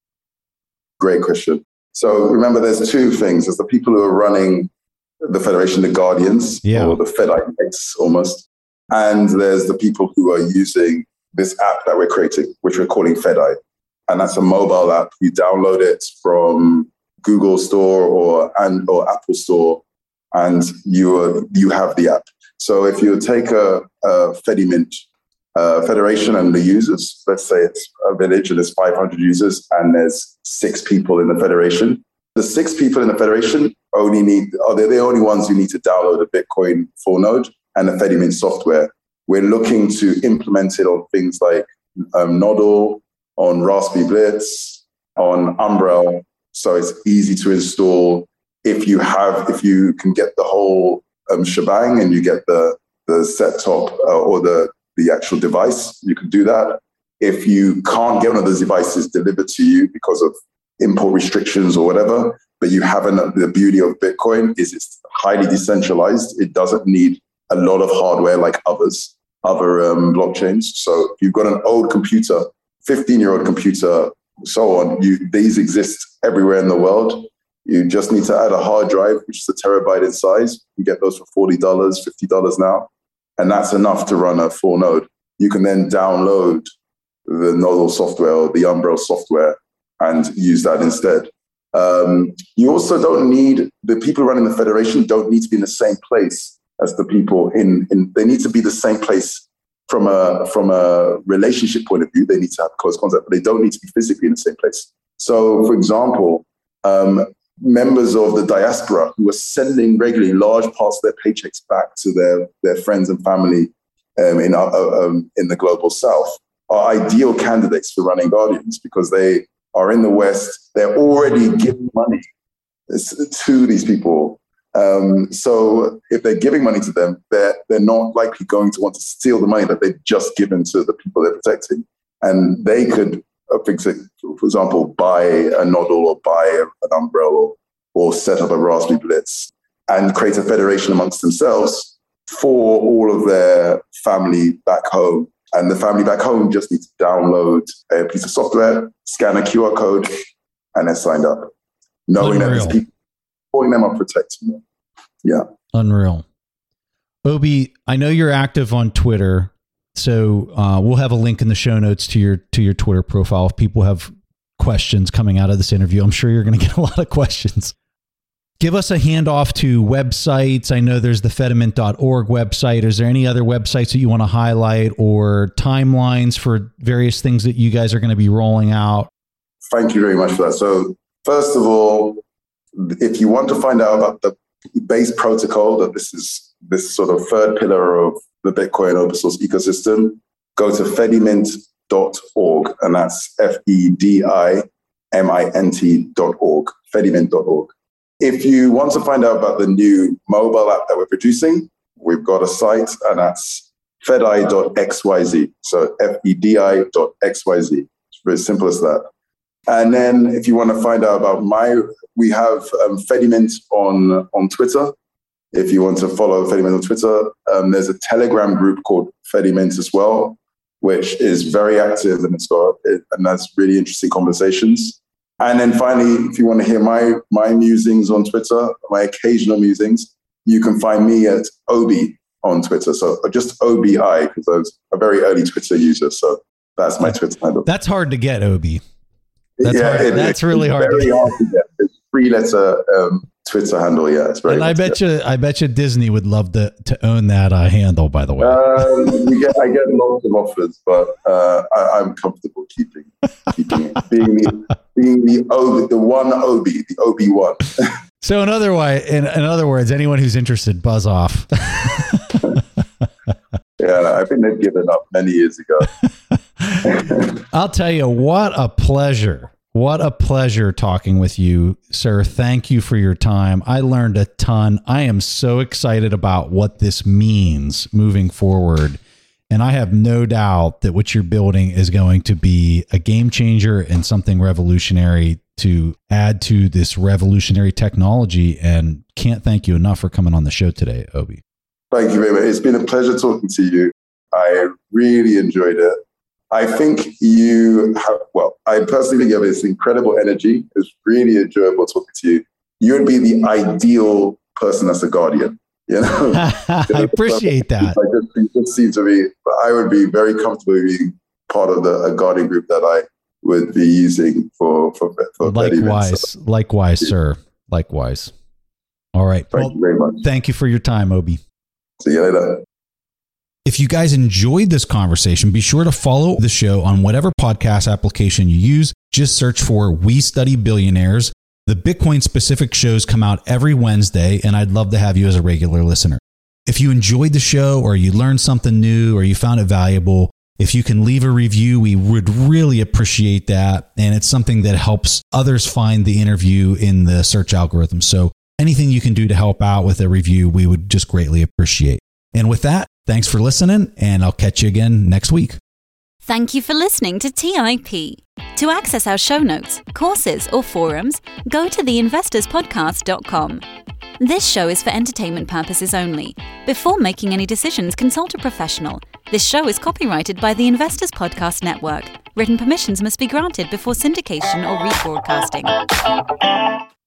Great question. So remember, there's two things. There's the people who are running the Federation, the Guardians, or the Fedites almost. And there's the people who are using this app that we're creating, which we're calling Fedi. And that's a mobile app. You download it from Google Store or Apple Store, and you have the app. So if you take a Fedimint federation and the users, let's say it's a village and there's 500 users and there's 6 people in the federation. The 6 people in the federation they're the only ones who need to download a Bitcoin full node and the Fedimint software. We're looking to implement it on things like Nodl, on Raspberry Blitz, on Umbrel. So it's easy to install. If you can get the whole shebang and you get the set top or the actual device, you can do that. If you can't get one of those devices delivered to you because of import restrictions or whatever, but you have the beauty of Bitcoin is it's highly decentralized. It doesn't need a lot of hardware like other blockchains. So if you've got an old computer, 15-year-old computer, so on, these exist everywhere in the world. You just need to add a hard drive, which is a terabyte in size. You get those for $40, $50 now. And that's enough to run a full node. You can then download the Nodl software or the Umbrel software and use that instead. You also don't need, the people running the federation don't need to be in the same place as the people they need to be the same place from a relationship point of view. They need to have close contact, but they don't need to be physically in the same place. So, for example, members of the diaspora who are sending regularly large parts of their paychecks back to their friends and family in the global south are ideal candidates for running Guardians because they are in the West. They're already giving money to these people. So if they're giving money to them, they're not likely going to want to steal the money that they've just given to the people they're protecting. And they could, for example, buy a Nodl or buy an Umbrel or set up a Raspberry Blitz and create a federation amongst themselves for all of their family back home. And the family back home just needs to download a piece of software, scan a QR code, and they're signed up, knowing that there's people supporting them or protecting them. Yeah. Unreal. Obi, I know you're active on Twitter, so we'll have a link in the show notes to your Twitter profile. If people have questions coming out of this interview, I'm sure you're going to get a lot of questions. Give us a handoff to websites. I know there's the Fediment.org website. Is there any other websites that you want to highlight or timelines for various things that you guys are going to be rolling out? Thank you very much for that. So first of all, if you want to find out about the base protocol, that this is this sort of third pillar of the Bitcoin open source ecosystem, go to Fediment.org, and that's FEDIMINT.org, Fediment.org. If you want to find out about the new mobile app that we're producing, we've got a site, and that's fedi.xyz. So fedi.xyz. It's very simple as that. And then if you want to find out about we have Fediment on Twitter. If you want to follow Fediment on Twitter, there's a Telegram group called Fediment as well, which is very active, and and that's really interesting conversations. And then finally, if you want to hear my musings on Twitter, my occasional musings, you can find me at Obi on Twitter. So just OBI, because I was a very early Twitter user. So that's my Twitter handle. That's hard to get, Obi. That's really hard. Very hard to get. It's 3-letter Twitter handle. Yeah, it's very. And I bet you Disney would love to own that handle. By the way, I get lots of offers, but I'm comfortable keeping it, being the one Obi, the Obi one. So in other words, anyone who's interested, buzz off. Yeah, I think they've given up many years ago. I'll tell you, what a pleasure. What a pleasure talking with you, sir. Thank you for your time. I learned a ton. I am so excited about what this means moving forward. And I have no doubt that what you're building is going to be a game changer and something revolutionary to add to this revolutionary technology. And can't thank you enough for coming on the show today, Obi. Thank you very much. It's been a pleasure talking to you. I really enjoyed it. I think I personally think you have this incredible energy. It's really enjoyable talking to you. You would be the ideal person as a guardian. You know, I appreciate that. I would be very comfortable being part of a guardian group that I would be using for likewise, sir. Likewise. All right. Thank you very much. Thank you for your time, Obi. See you later. If you guys enjoyed this conversation, be sure to follow the show on whatever podcast application you use. Just search for We Study Billionaires. The Bitcoin specific shows come out every Wednesday, and I'd love to have you as a regular listener. If you enjoyed the show, or you learned something new, or you found it valuable, if you can leave a review, we would really appreciate that. And it's something that helps others find the interview in the search algorithm. So anything you can do to help out with a review, we would just greatly appreciate. And with that, thanks for listening, and I'll catch you again next week. Thank you for listening to TIP. To access our show notes, courses, or forums, go to theinvestorspodcast.com. This show is for entertainment purposes only. Before making any decisions, consult a professional. This show is copyrighted by the Investors Podcast Network. Written permissions must be granted before syndication or rebroadcasting.